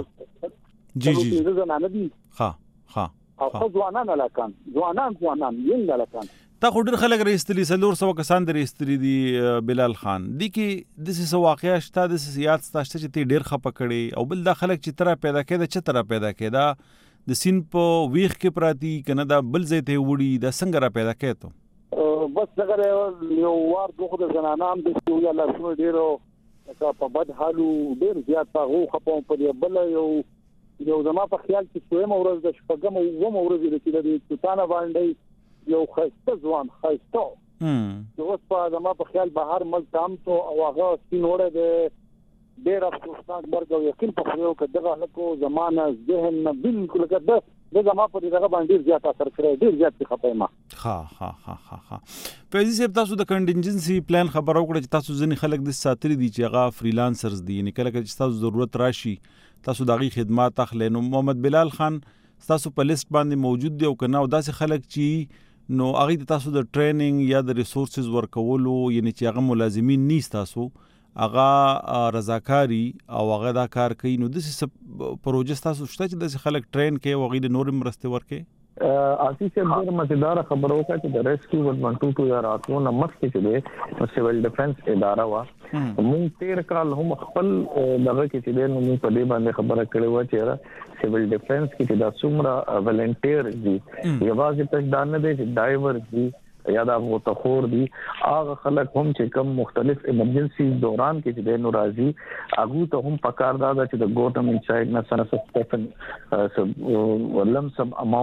جی جی زنانه دي ها ها او ځوانان لکان ځوانان ځوانان یې لکان تا خو ډېر خلک رئیستلی سلور سو کسان د رئیستلی دی بلال خان دی کې د څه واقعیا شته د سیاست ستاسو چې ډېر خپه کړي او بل د خلک چې تر پیدا کېده چې تر پیدا کېده د سین په ویخ کې پراتی کنه دا بل ځای ته وړي د څنګه را پیدا کېته بس دغه یو وار دوه د زنانام د یو الله شو ډیرو په بد حالو ډیر زیات هغه خپم په بل یو یو زما په خیال کې څومره ورځ د شپږم او ومه ورځ د چې د توتانه باندې یو خسته ځوان خسته هم اوس په زما په خیال بهر مل تام ته او هغه سینوړه د ډیر افسوسناک مرګ او یقین په خو کې دغه لکو زمانہ ذهن نه بالکل کده د زما په دغه باندې زیات اثر کړی ډیر زیات خپایما ها ها ها ها فیضی صاحب تاسو د کنټینجنسي پلان خبرو کړی چې تاسو ځنی خلک د ساتري دي چې هغه فریلانسرز دي یعنی کله چې تاسو ضرورت راشي تاسو دغه خدمات اخلئ نو محمد بلال خان تاسو په لیست باندې موجود دی او کنه او داسې خلک چې نو هغه تاسو د ټریننګ یا د ریسورسز ورکولو یعنی چې هغه ملازمین نیست تاسو هغه رضاکاری او هغه دا کار کوي نو د څه پروژه تاسو شته چې د خلک ټرین کوي او هغه د نور مرسته ورکړي آسی سے ډېر مزیدار خبرو کا چې د ریسکیو ون ون ټو ټو یا راتلو نمک کې چې د سیول ډیفنس اداره وا موږ تیر کال هم خپل دغه کې چې د نو په دې باندې خبره کړې و چې سیول ډیفنس کې د څومره ولنټیر دي یوازې تک دانه دي چې ډایور دي یا دا متخور دي هغه خلک هم چې کم مختلف ایمرجنسي دوران کې چې د نو راځي هغه ته هم پکار دا چې د ګورنمنت سایډ نه سره سپیسیفیک ولم سم اماونت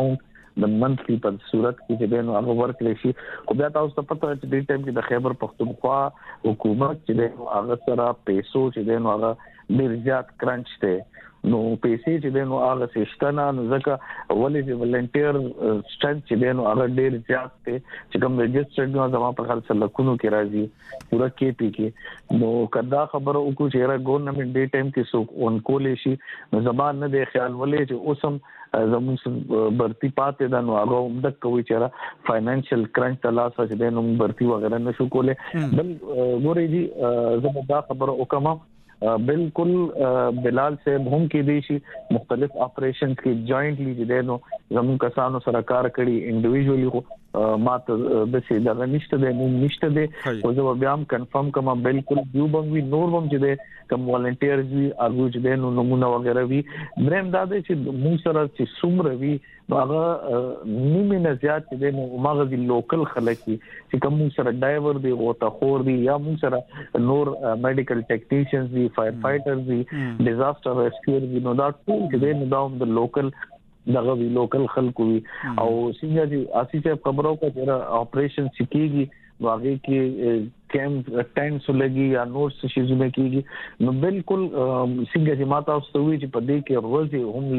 د منثلی په صورت کې چې دینو هغه ورکړي شي. خو بیا تاسو ته پته چې د ټیم کې د خیبر پختونخوا حکومت چې دینو هغه سره پیسو چې دینو هغه ډیر زیات کرنچ ته نو پیسې چې دینو هغه سشتنه نو ځکه ولې چې ولنټیر سټرنث چې دینو هغه ډیر زیات ته چې کوم رجسټرډ نو زموږ په خپل سلکونو کې راځي پورا کې پی کې نو کدا خبره وکړو چې را ګورنمنت ډې ټایم کې سو اون کولې شي نو زبان نه دی خیال ولې چې اوسم زموږ برتی پاتې دا نو هغه د کوي چې فاینانشل کرنچ تلاش چې دینو برتی وغیرہ نشو کولې بل ګورې دي زموږ دا خبره وکما بالکل بلال صاحب هم کې دي شي مختلف اپریشنز کې جوائنټلی چې دینو زموږ کسانو سره کار کړي انډیویډوالي ماته د څه دا نشته د نشته د او زه بیا هم کنفرم کوم بالکل یو بنګ وی نور بم چې د کوم والنټیرز وی اګو چې دینو نمونه وغیرہ وی دریم دا چې موږ سره چې څومره وی هغه نیمه نه زیات چې دینو ماغه دی لوکل خلک چې کوم سره ډایور دی او تا خور دی یا موږ سره نور میډیکل ټیکنیشنز دی فایر فایټرز دی ډیزاستر ریسکیور دی نو دا ټول چې دینو دا د لوکل دغه وی لوکل خلکو وی او څنګه چې اسی چې خبرو کا چې اپریشن سکیږي واغې کې کیمپ ټینټس لګي یا نور څه شي کېږي نو بالکل څنګه چې ماته اوسوي چې په دې کې ورځي هم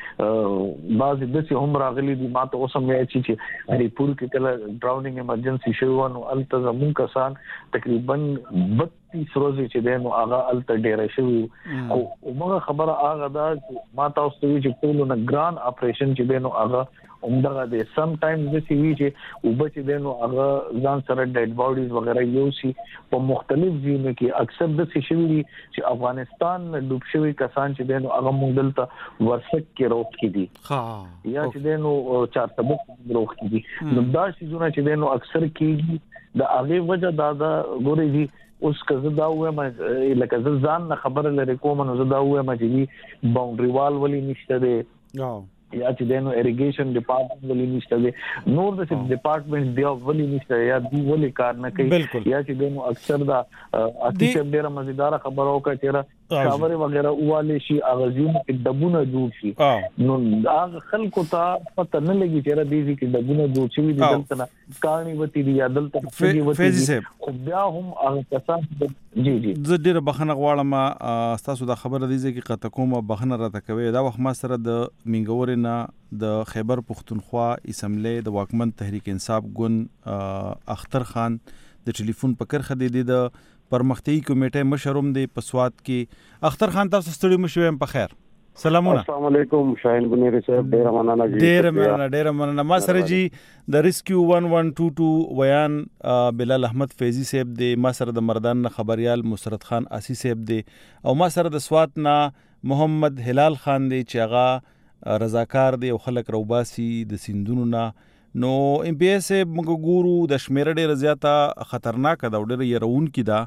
لګي بعض د څه هم راغلي دي ماته اوسم یې چې اړې پور کې کله ډراونینګ ایمرجنسي شو نو التزامون کسان تقریبا بتیس ورځې چې دینو هغه الته ډېر شوی او موږ خبره هغه دا ماته اوسوي چې ټول نه ګران اپریشن چې دینو هغه عمدغه دي سم ټایمز د سی وی چې وب چې دینو هغه ځان سره ډیډ باډیز وغیرہ یو شي په مختلف ځینو کې اکثر د سی شوی دي چې افغانستان ډوب شوی کسان چې دینو هغه مونږ دلته ورسک کې روک کې دي ها یا چې دینو چار سبق روک کې دي نو دا شیزونه چې دینو اکثر کېږي د هغه وجه دا دا ګوري دي اوس کزه دا وایم لکه ځان نه خبر لري کوم نو زه دا وایم چې باونډري وال ولې نشته دی یا چې دینو اریګیشن ډپارټمنټ ولې نشته دی نور د ډپارټمنټ دی ولې نشته یا دی ولې کار نه کوي یا چې دینو اکثر دا اتی چې ډیره مزیدار خبرو کا چیرې شاورې وغیرہ واله شي اغازونه کې دبونه جوړ شي نو هغه خلکو ته پته نه لګي چې د دې کې دبونه جوړ شي د دلته نه کارنی وتی دی یا دلته کې وتی خو بیا هم هغه کسان جی جی زه ډیره بخنه غواړم تاسو دا خبره دی چې کته کومه بخنه راته کوي دا وخت ما سره د منګور نه د خیبر پختونخوا اسمبلی د واکمن تحریک انصاف ګوند اختر خان د ټلیفون په کرخه دی د پرمختیايي کمیټې مشروم دی په سواد کې اختر خان تاسو ستړي مشوم په خیر سلامونه السلام علیکم شاهین بنيري صاحب ډیر مننه جی ډیر مننه ډیر مننه ما سره جی د ریسکیو eleven twenty-two ویان بلال احمد فیضی صاحب دی ما سره د مردان خبريال مسرت خان اسی صاحب دی او ما سره د سواد نا محمد هلال خان دی چې هغه رضاکار دی او خلک روباسي د سیندونو نا نو ام پی ایس موږ ګورو د شمیره ډیره زیاته خطرناک ده ډیره يرون کی ده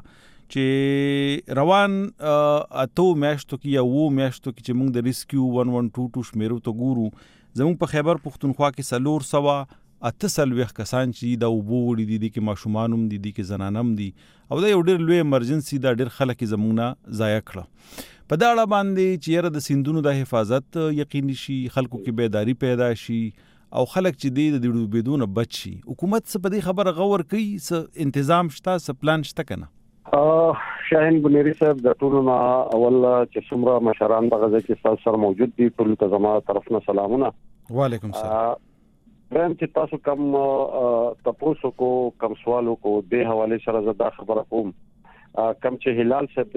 چې روان اتو میاشتو کې یا وو میاشتو کې چې موږ د ریسکیو eleven twenty-two شمیرو ته ګورو زموږ په خیبر پختونخوا کې سلور سوا اتصل وخت کسان چې دا وبوړي دي د کې ماشومانم دي د کې زنانم دي او دا یو ډیر لوی ایمرجنسي دا ډیر خلک زمونږه ضایع کړه په دا اړه باندې چې یره د سیندونو د حفاظت یقیني شي خلکو کې بیداری پیدا شي او خلک چې دی د ډوبېدو نه بچ شي حکومت څه په دې خبره غور کوي څه تنظیم شته څه پلان شته کنه شاهین بنيري صاحب د ټولو نه اول چې څومره مشران په غزه کې تاسو سره موجود دي ټول ته زموږ طرف نه سلامونه وعلیکم السلام برم چې تاسو کوم تاسو کو کوم سوالو کو د حواله سره زدا خبره کوم کم چې هلال صاحب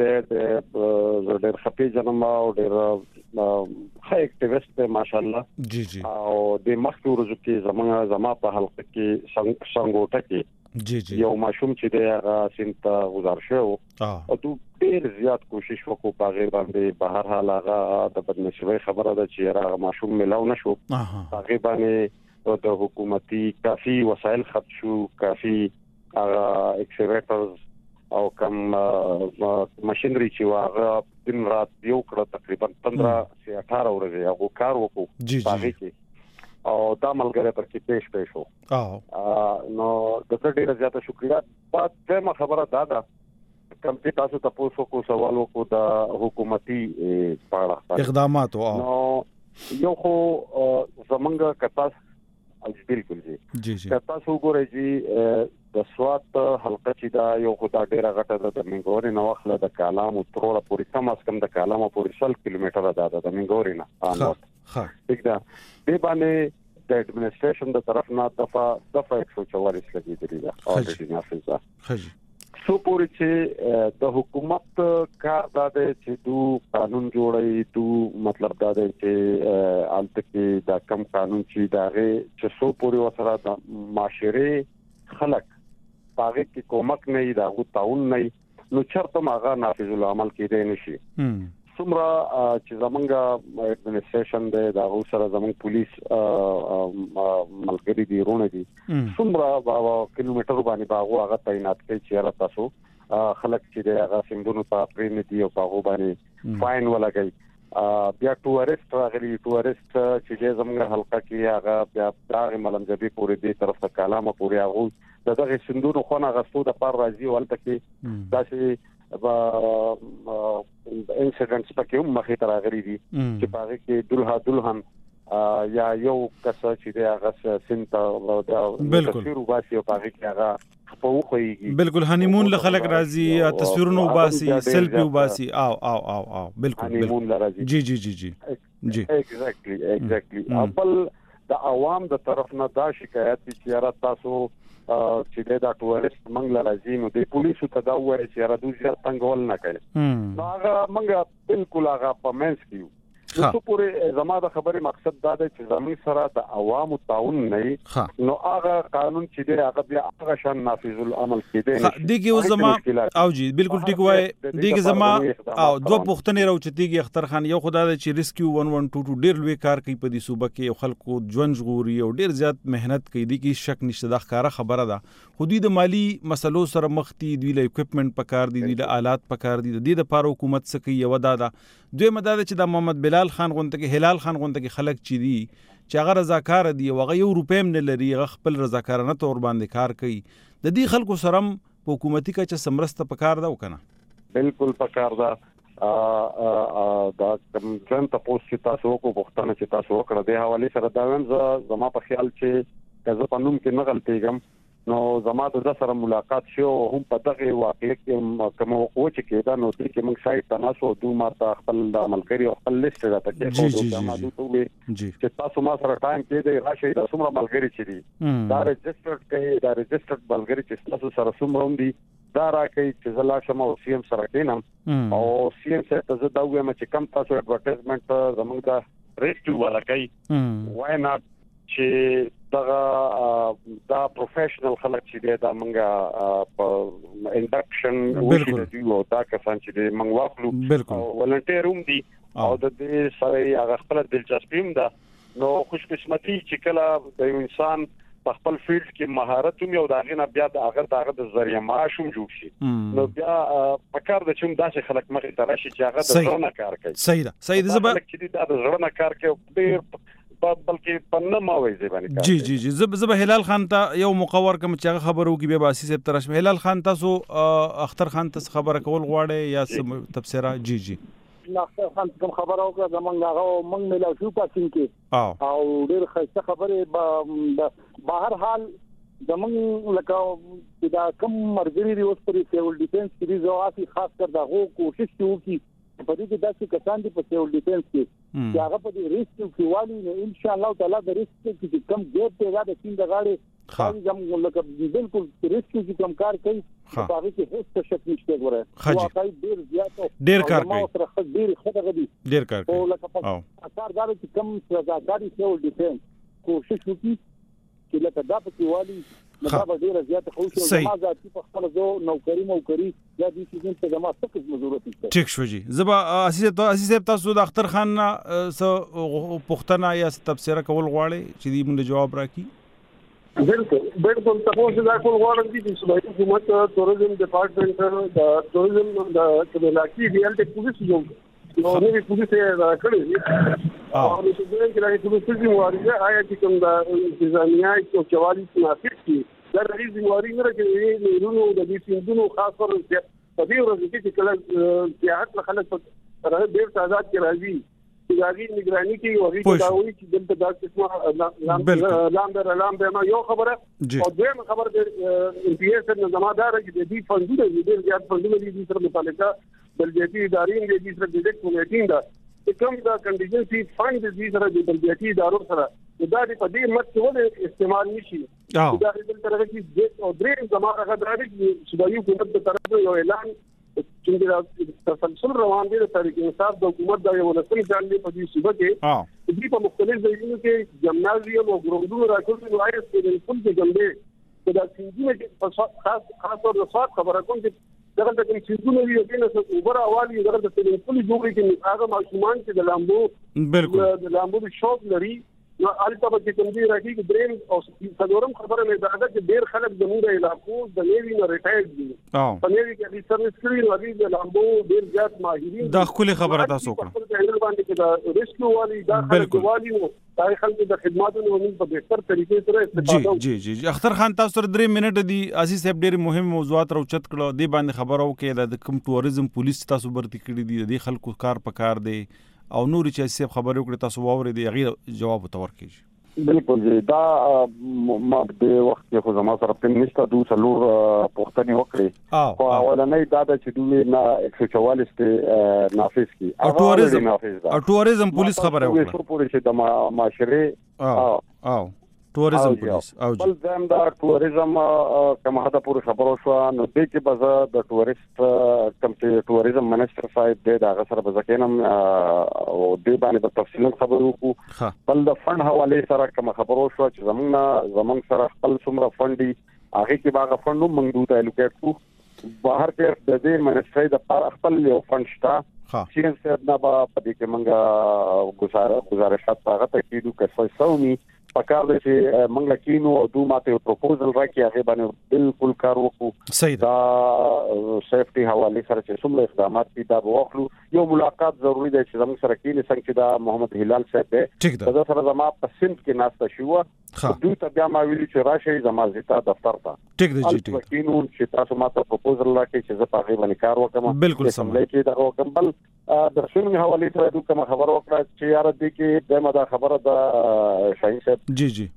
د ډېر خپي جنما او ډېر ښه اکټیویست دی ماشاءالله جی جی او د مخکې ورځو کې زمونږ زما په حلقه کې څنګه کې جی جی یو ماشوم چې دی هغه سینت گزار شو او تو ډېر زیات کوشش وکړو په غیر باندې بهر حال هغه د بدنصیبي خبره ده چې هغه ماشوم ملاو نشو هغه باندې د حکومتي کافي وسایل خرڅ شو کافي هغه ایکسیویټرز او کوم ماشينري چې واغه دن رات یو کړه تقریبا پندرہ سے اٹھارہ ورځې هغه کار وکړو باغې کې او دا ملګری پر کې پېښ پېښ شو او نو د څه ډیره زیاته شکریا په دغه خبره دا ده کوم چې تاسو تاسو کو سوال وکړو د حکومتي پاړه اقدامات او نو یو خو زمونږ کتا بالکل جی جی جی تاسو ګورئ جی د سوات حلقه چې دا یو خدای ډیره غټه ده د منګوري نو خپل د کالام او تروړه پورې کم اس کم د کالام پورې سل کیلومتره ده د منګوري نه انوت ها ٹھیک ده به باندې د اډمنستریشن د طرف نه دفعه دفعه ایک سو چوالیس لګیدلی ده اورډي نافذ ده خجی سو پورې چې د حکومت کار دا دی چې دو قانون جوړي دو مطلب دا دی چې الته کې دا کم قانون چې داغه چې سو پورې وسره د معاشره خلق پاغه کې کومک نه دا غو تعاون نه نو چرته ماغه نافذ العمل کېدای نشي څومره چې زمونږه اډمنستریشن دی دا غو سره زمونږ پولیس ملګری دی رونه دي څومره کیلومتر باندې باغو هغه تعینات کوي چې تاسو خلک چې هغه سیمونو ته پرې نه دی او هغه باندې فاین ولګي بیا ټورست راغلي ټورست چې زمونږ حلقه کې هغه بیا داغه ملمجبي پورې دی طرف ته کلامه پورې هغه دغه سندونو خونه غستو د پر راځي ولته کې داسې با انسیډنټس پکې هم مخې ته راغلي دي چې پاره کې دلها دلهن یا یو کس چې د هغه سنت او د تصویر وباسي او پاره کې هغه په خوېږي بالکل هنیمون له خلک راځي تصویرونه وباسي سیلفي وباسي او او او او بالکل هنیمون راځي جی جی جی جی جی ایگزیکټلی ایگزیکټلی خپل د عوام د طرف نه دا شکایت چې را تاسو چې دا ټورست منګل راځي نو د پولیسو ته دا وایي چې را دوی ځل څنګه نه کوي نو هغه منګه بالکل هغه په منځ کې نو څو پورې زما د خبرې مقصد دا دی چې زموږ سره د عوامو تعاون نه نو هغه قانون چې دی هغه بیا هغه شان نافذ العمل کېدی نه دی کې زما او جی بالکل ټیک وای دی کې زما او دوه پښتنې راوچتيږي اختر خان یو خدای چې ریسکیو ون ون ټو ټو ډیر لوی کار کوي په دې صوبه کې خلکو ژوند ژغوري او ډیر زیات مهنت کوي دی کې شک نشته د ښکارا خبره ده خو دوی د مالی مسلو سره مخ دي دوی له اکوپمنٹ پکار دي دوی له آلات پکار دي د دې لپاره حکومت څخه کوي یو دا ده دوی مدد چې د محمد بلال خان غونته کې هلال خان غونته کې خلک چي دي چې هغه رضاکار دي او هغه یو روپیم نه لري هغه خپل رضاکارانه تور باندې کار کوي د دې خلکو سره په حکومتي کې چې سمرسته پکار ده وکنه بالکل پکار ده ا دا کوم څنګه تاسو چې تاسو کو پښتنه چې تاسو وکړه د حواله سره دا ویم زما په خیال چې کزه پنوم کې نه غلطیږم نو زما د سره ملاقات شو هم په دغه واقع کې کوم او چې کېدا نو چې موږ سایت تناسو دوه ماته خپل ملګری او خپل لیست راته کې کوو ما دوی چې تاسو ما سره ټایم کې دی راشي دا څومره ملګری چې دي دا ريجسترډ کوي دا ريجسترډ ملګری چې تاسو سره څومره هم دي دا راکې چې زلا شمه او سی ام سره کېنم او سی ام سره ته دا وایم چې کم تاسو اډورټایزمنت زموږ دا ریسټو ولا کوي وای نه چې دا دا پروفیشنل خلک چې دا منګه په انډکشن وشي دی او دا کسان چې منګ واخلو او ولنټیر هم دي او د دې سره هغه خپل دلچسپي هم ده نو خوش قسمتي چې کله د انسان په خپل فیلډ کې مهارت هم یو داغه نه بیا د هغه دغه د ذریعہ معاش هم جوړ شي نو بیا په کار د چوم داسې خلک مخې ته راشي چې هغه د ځونه کار کوي صحیح ده صحیح ده زبر چې دا د ځونه کار کوي ډیر بلکې پنه ما وایي زبانی جی جی جی زب زب هلال خان ته یو مقور کوم چې خبرو کې به باسي سب ترش هلال خان تاسو اختر خان ته خبره کول غواړي یا تفسیره جی جی اختر خان کوم خبره وکړه زمونږ هغه مونږ ملا شو پاتین کې او ډېر ښه خبره بهر حال زمونږ لکه دا کوم مرګري دی اوس پرې سیول ډیفنس کې ځواسي خاص کر دا غو کوشش کوي په دې کې داسې کسان دي په سیول ډیفنس کې چې هغه په دې ریسک کې والی نه ان شاء الله تعالی د ریسک کې کم ګیپ پیدا د سین د غاړي خاص زموږ لکه بالکل ریسک کې کم کار کوي هغه کې هیڅ شک نشته ګوره واقعي ډیر زیات ډیر کار کوي ډیر خطر دي ډیر کار کوي او لکه اثر دا چې کم سزاګاری سیول ډیفنس کوشش وکړي چې لکه دا په والی دا به ډیر زیات خوشو ما ذاتي په خپل زو نوکری موکری یا دې چې څنګه جما څه ضرورت نشته ټیک شو جی زبا اساس اساس تاسو د اختر خان سو پښتنه یا تفسیر کول غواړي چې دې موږ جواب راکړي بالکل بالکل تاسو دا کول غواړم چې صوبایي حکومت ټوریزم ډپارټمنټ د ټوریزم د کملاکی ریال د پولیس یو نو نوې پولیس یې راکړي او نو چې دغه کې راځي پولیس یې واري آیا چې کوم د انتظامیه او چوالي مناسب دي دا ریزي واري نه راځي نو نو د دې سیندونو خاص کر په دې ورځ کې چې کله سیاحت خلک په راځي ډېر تعداد کې راځي یاغي نگرانی کوي او هغه دا وایي چې دلته دا قسمه لامبر لامبر ما یو خبره او دغه خبره د ام پی ایس نه زمادار چې د فندونو د ډیر زیات فندونو دي سره متعلقه بلدیاتي ادارې دي سره د ډیټ کمیټې دا کوم دا کنټینجنسي فند دي سره د بلدیاتي ادارو سره دا د پدې مت څه استعمال نشي دا د طرفه کې او درې زماره غداري چې د یو حکومت په طرف یو اعلان چې د تسلسل روان دي د تاریخ انصاف د حکومت د یو لسم ځان په دې صوبه کې د په مختلف ځایونو کې جمنازیوم او ګروندونو راټول نو آی اس کې د ټول کې ګمبه دا څنګه خاص خاص او رسوات خبره کوم چې دغه د کوم څیزونو وی چې نو اوپر اوالي دغه د ټول جوړې کې هغه ماشومان چې د لامبو بالکل د لامبو شوق لري نو البته چې کوم دی راځي چې دریم او څلورم خبره مې دا ده چې ډېر خلک زموږ علاقو د نیوی نه ریټایرډ دي په نیوی کې د سرویس کړي نو د لامبو ډېر زیات ماهرین دا خپل خبره تاسو کړه په باندې کې دا ریسکو والی دا خلک والی نو دا خلک د خدماتو نو په بهتر طریقې سره استفاده جی جی جی اختر خان تاسو سره درې منټه دي عزیز صاحب ډېر مهم موضوعات راوچت کړو دی باندې خبرو کې د کوم ټوریزم پولیس تاسو برتي کړی دي د خلکو کار پکار دی او نور چې صاحب خبرو کړی تاسو واوري دی غیر جواب تور کیږي بالکل جی دا ما د وخت کې خو زما سره په نشته دوه څلور پوښتنې وکړې او اولنې دا د چې دوی نه ایک سو چوالیس ته نافذ کی او ټوریزم او ټوریزم پولیس خبره وکړه څو پورې چې د معاشره او او ټوریزم پولیس او بل ځم دا ټوریزم کومه هدا پورې خبرو شو نو د کې بز د ټوریست کوم چې ټوریزم منسټر صاحب د هغه سره بزکینم او د باندې په تفصیل خبرو کو بل د فند حواله سره کومه خبرو شو چې زمونږ زمونږ سره خپل څومره فند دي هغه کې باغ فندو موږ ته الوکیټ کو بهر کې د دې منسټر د خپل یو فند شته چې څنګه نه په دې کې موږ گزاره گزارشات هغه ته کیدو کښې سومي پکار دې چې موږ لکینو او دوه ماته پروپوزل راکې هغه باندې بالکل کار وکړو صحیح دا سیفټي حواله سره چې څومره اقدامات دي دا واخلو یو ملاقات ضروری دی چې زموږ سره کېږي څنګه چې دا محمد هلال صاحب دی دا سره زما په سند کې ناسته شو دوی ته بیا ما ویلي چې راشي زما زیاته دفتر ته ټیک دی جی ټیک کینو چې تاسو ماته پروپوزل راکې چې زه په هغه باندې کار وکړم بالکل سم لکه دا وکم بل د شنو حواله سره دوه کوم خبر وکړه چې یار دې کې د مدا خبره د شاهین صاحب جی جی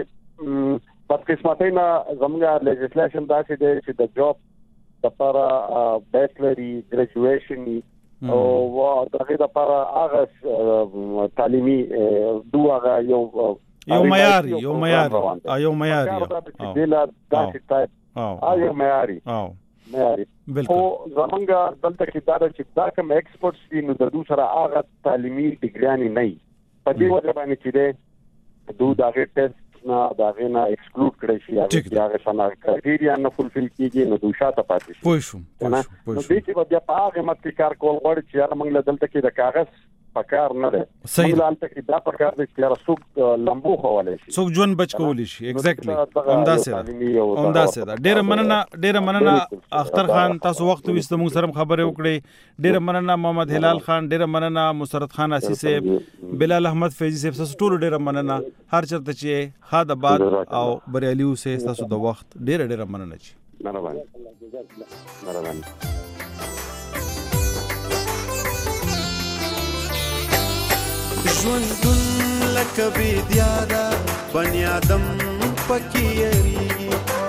چې په قسمتینا زموږه لیجسلیشن دا چې د جاب لپاره بیچلري ګریجویشن او دغه لپاره هغه تعلیمي دوه یو یو معیاري یو معیاري یو معیاري او دلا داسې ټایپ او یو معیاري او معیاري بالکل زمونږه دلته کې دا چې دا کوم ایکسپرټس دي نو د دوه سره هغه تعلیمي ډیګریانی نه په دې وجه باندې چې دوه دغه ټیسټ نه دغه نه ایکسکلود کړی شي هغه څنګه کرایټیریا نه فولفل کیږي نو دوه شاته پاتې شي پوه شو پوه شو نو دې چې بیا په هغه مت کار کول غواړي چې موږ دلته کې د کاغذ پکار نه ده صحیح دلته کې دا پکار دي چې رسوک لمبو حواله شي څوک ژوند بچ کول شي ایگزیکټلی همداسه ده همداسه ده ډیره مننه ډیره مننه اختر خان تاسو وخت وست موږ سره خبرې وکړې ډیره مننه محمد هلال خان ډیره مننه مسرت خان اسی صاحب بلال احمد فیضی صاحب تاسو ټول ډیره مننه هر چرته چې خاد آباد او بریالیو سه تاسو د وخت ډیره ډیره مننه چی مهرباني مهرباني ژوندون لکه بیدیادا بنی آدم پکی یری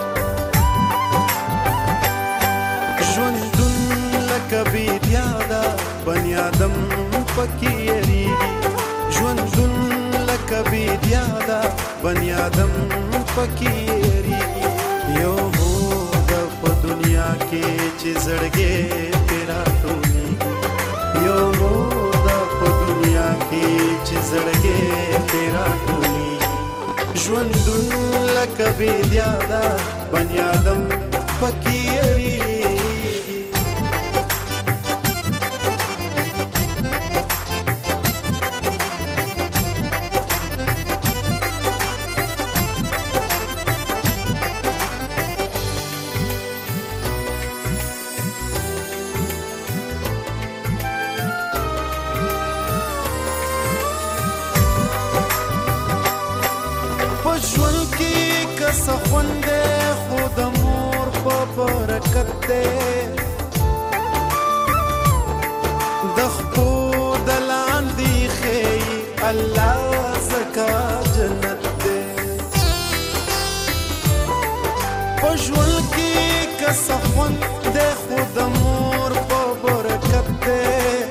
ژوندون لکه بیدیادا بنی آدم پکی یری ژوندون لکه بیدیادا بنی آدم پکی یری یو هوګه په دنیا کې چې زړګې پیرا ټولي یو هوګه په دنیا کې چې زړګې پیرا ټولي ژوندون لکه بیدیادا بنی آدم پکی یری سخونده خود مور په برکت ده د خپو د لاندې الله زکا جنت دے پژول کی کسفن دے خود مور په برکت دے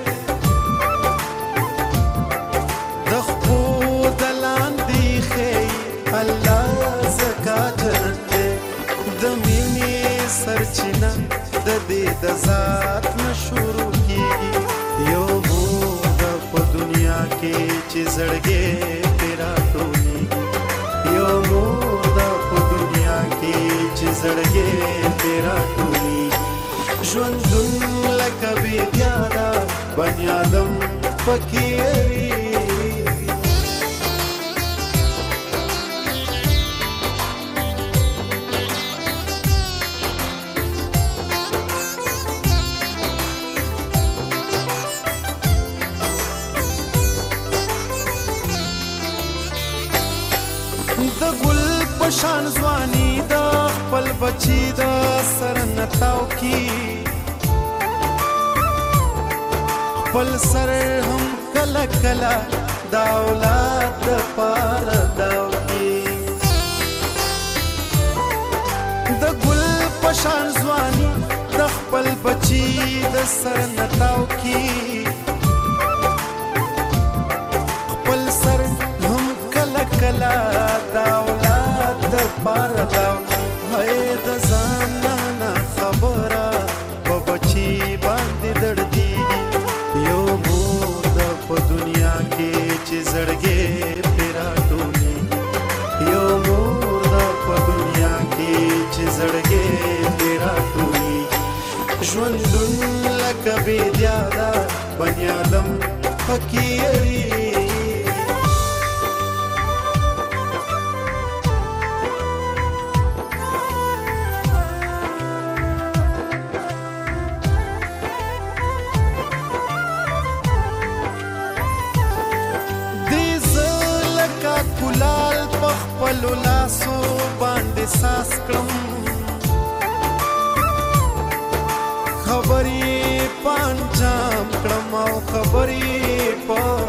دخبو دلان دی خی الله زکا جنت دے دمینی سرچینا د دې د ذات نشورو کیږي یو مور په دنیا کې چې زړګې پیرا ټولي یو مور په دنیا کې چې زړګې پیرا ټولي ژوندون لکه بیا دا بني آدم فقیری د ګل پشان ځواني د خپل بچي د سر نتاو کی خپل سر هم کله کله د اولاد د پار داو کی د ګل پشان ځواني د خپل بچي د سر نتاو کی خپل سر هم کله کله پار داو هاي د ځان نه خبره په بچي باندې دړدي یو مور د په دنیا کې چې زړګې پیرا ټولي یو مور د په دنیا کې چې زړګې پیرا ټولي ژوندون لکه بیا دا بني آدم فقیری کلال پخپلو لاسو باندې ساس کړم خبرې پانجام کړم او خبرې په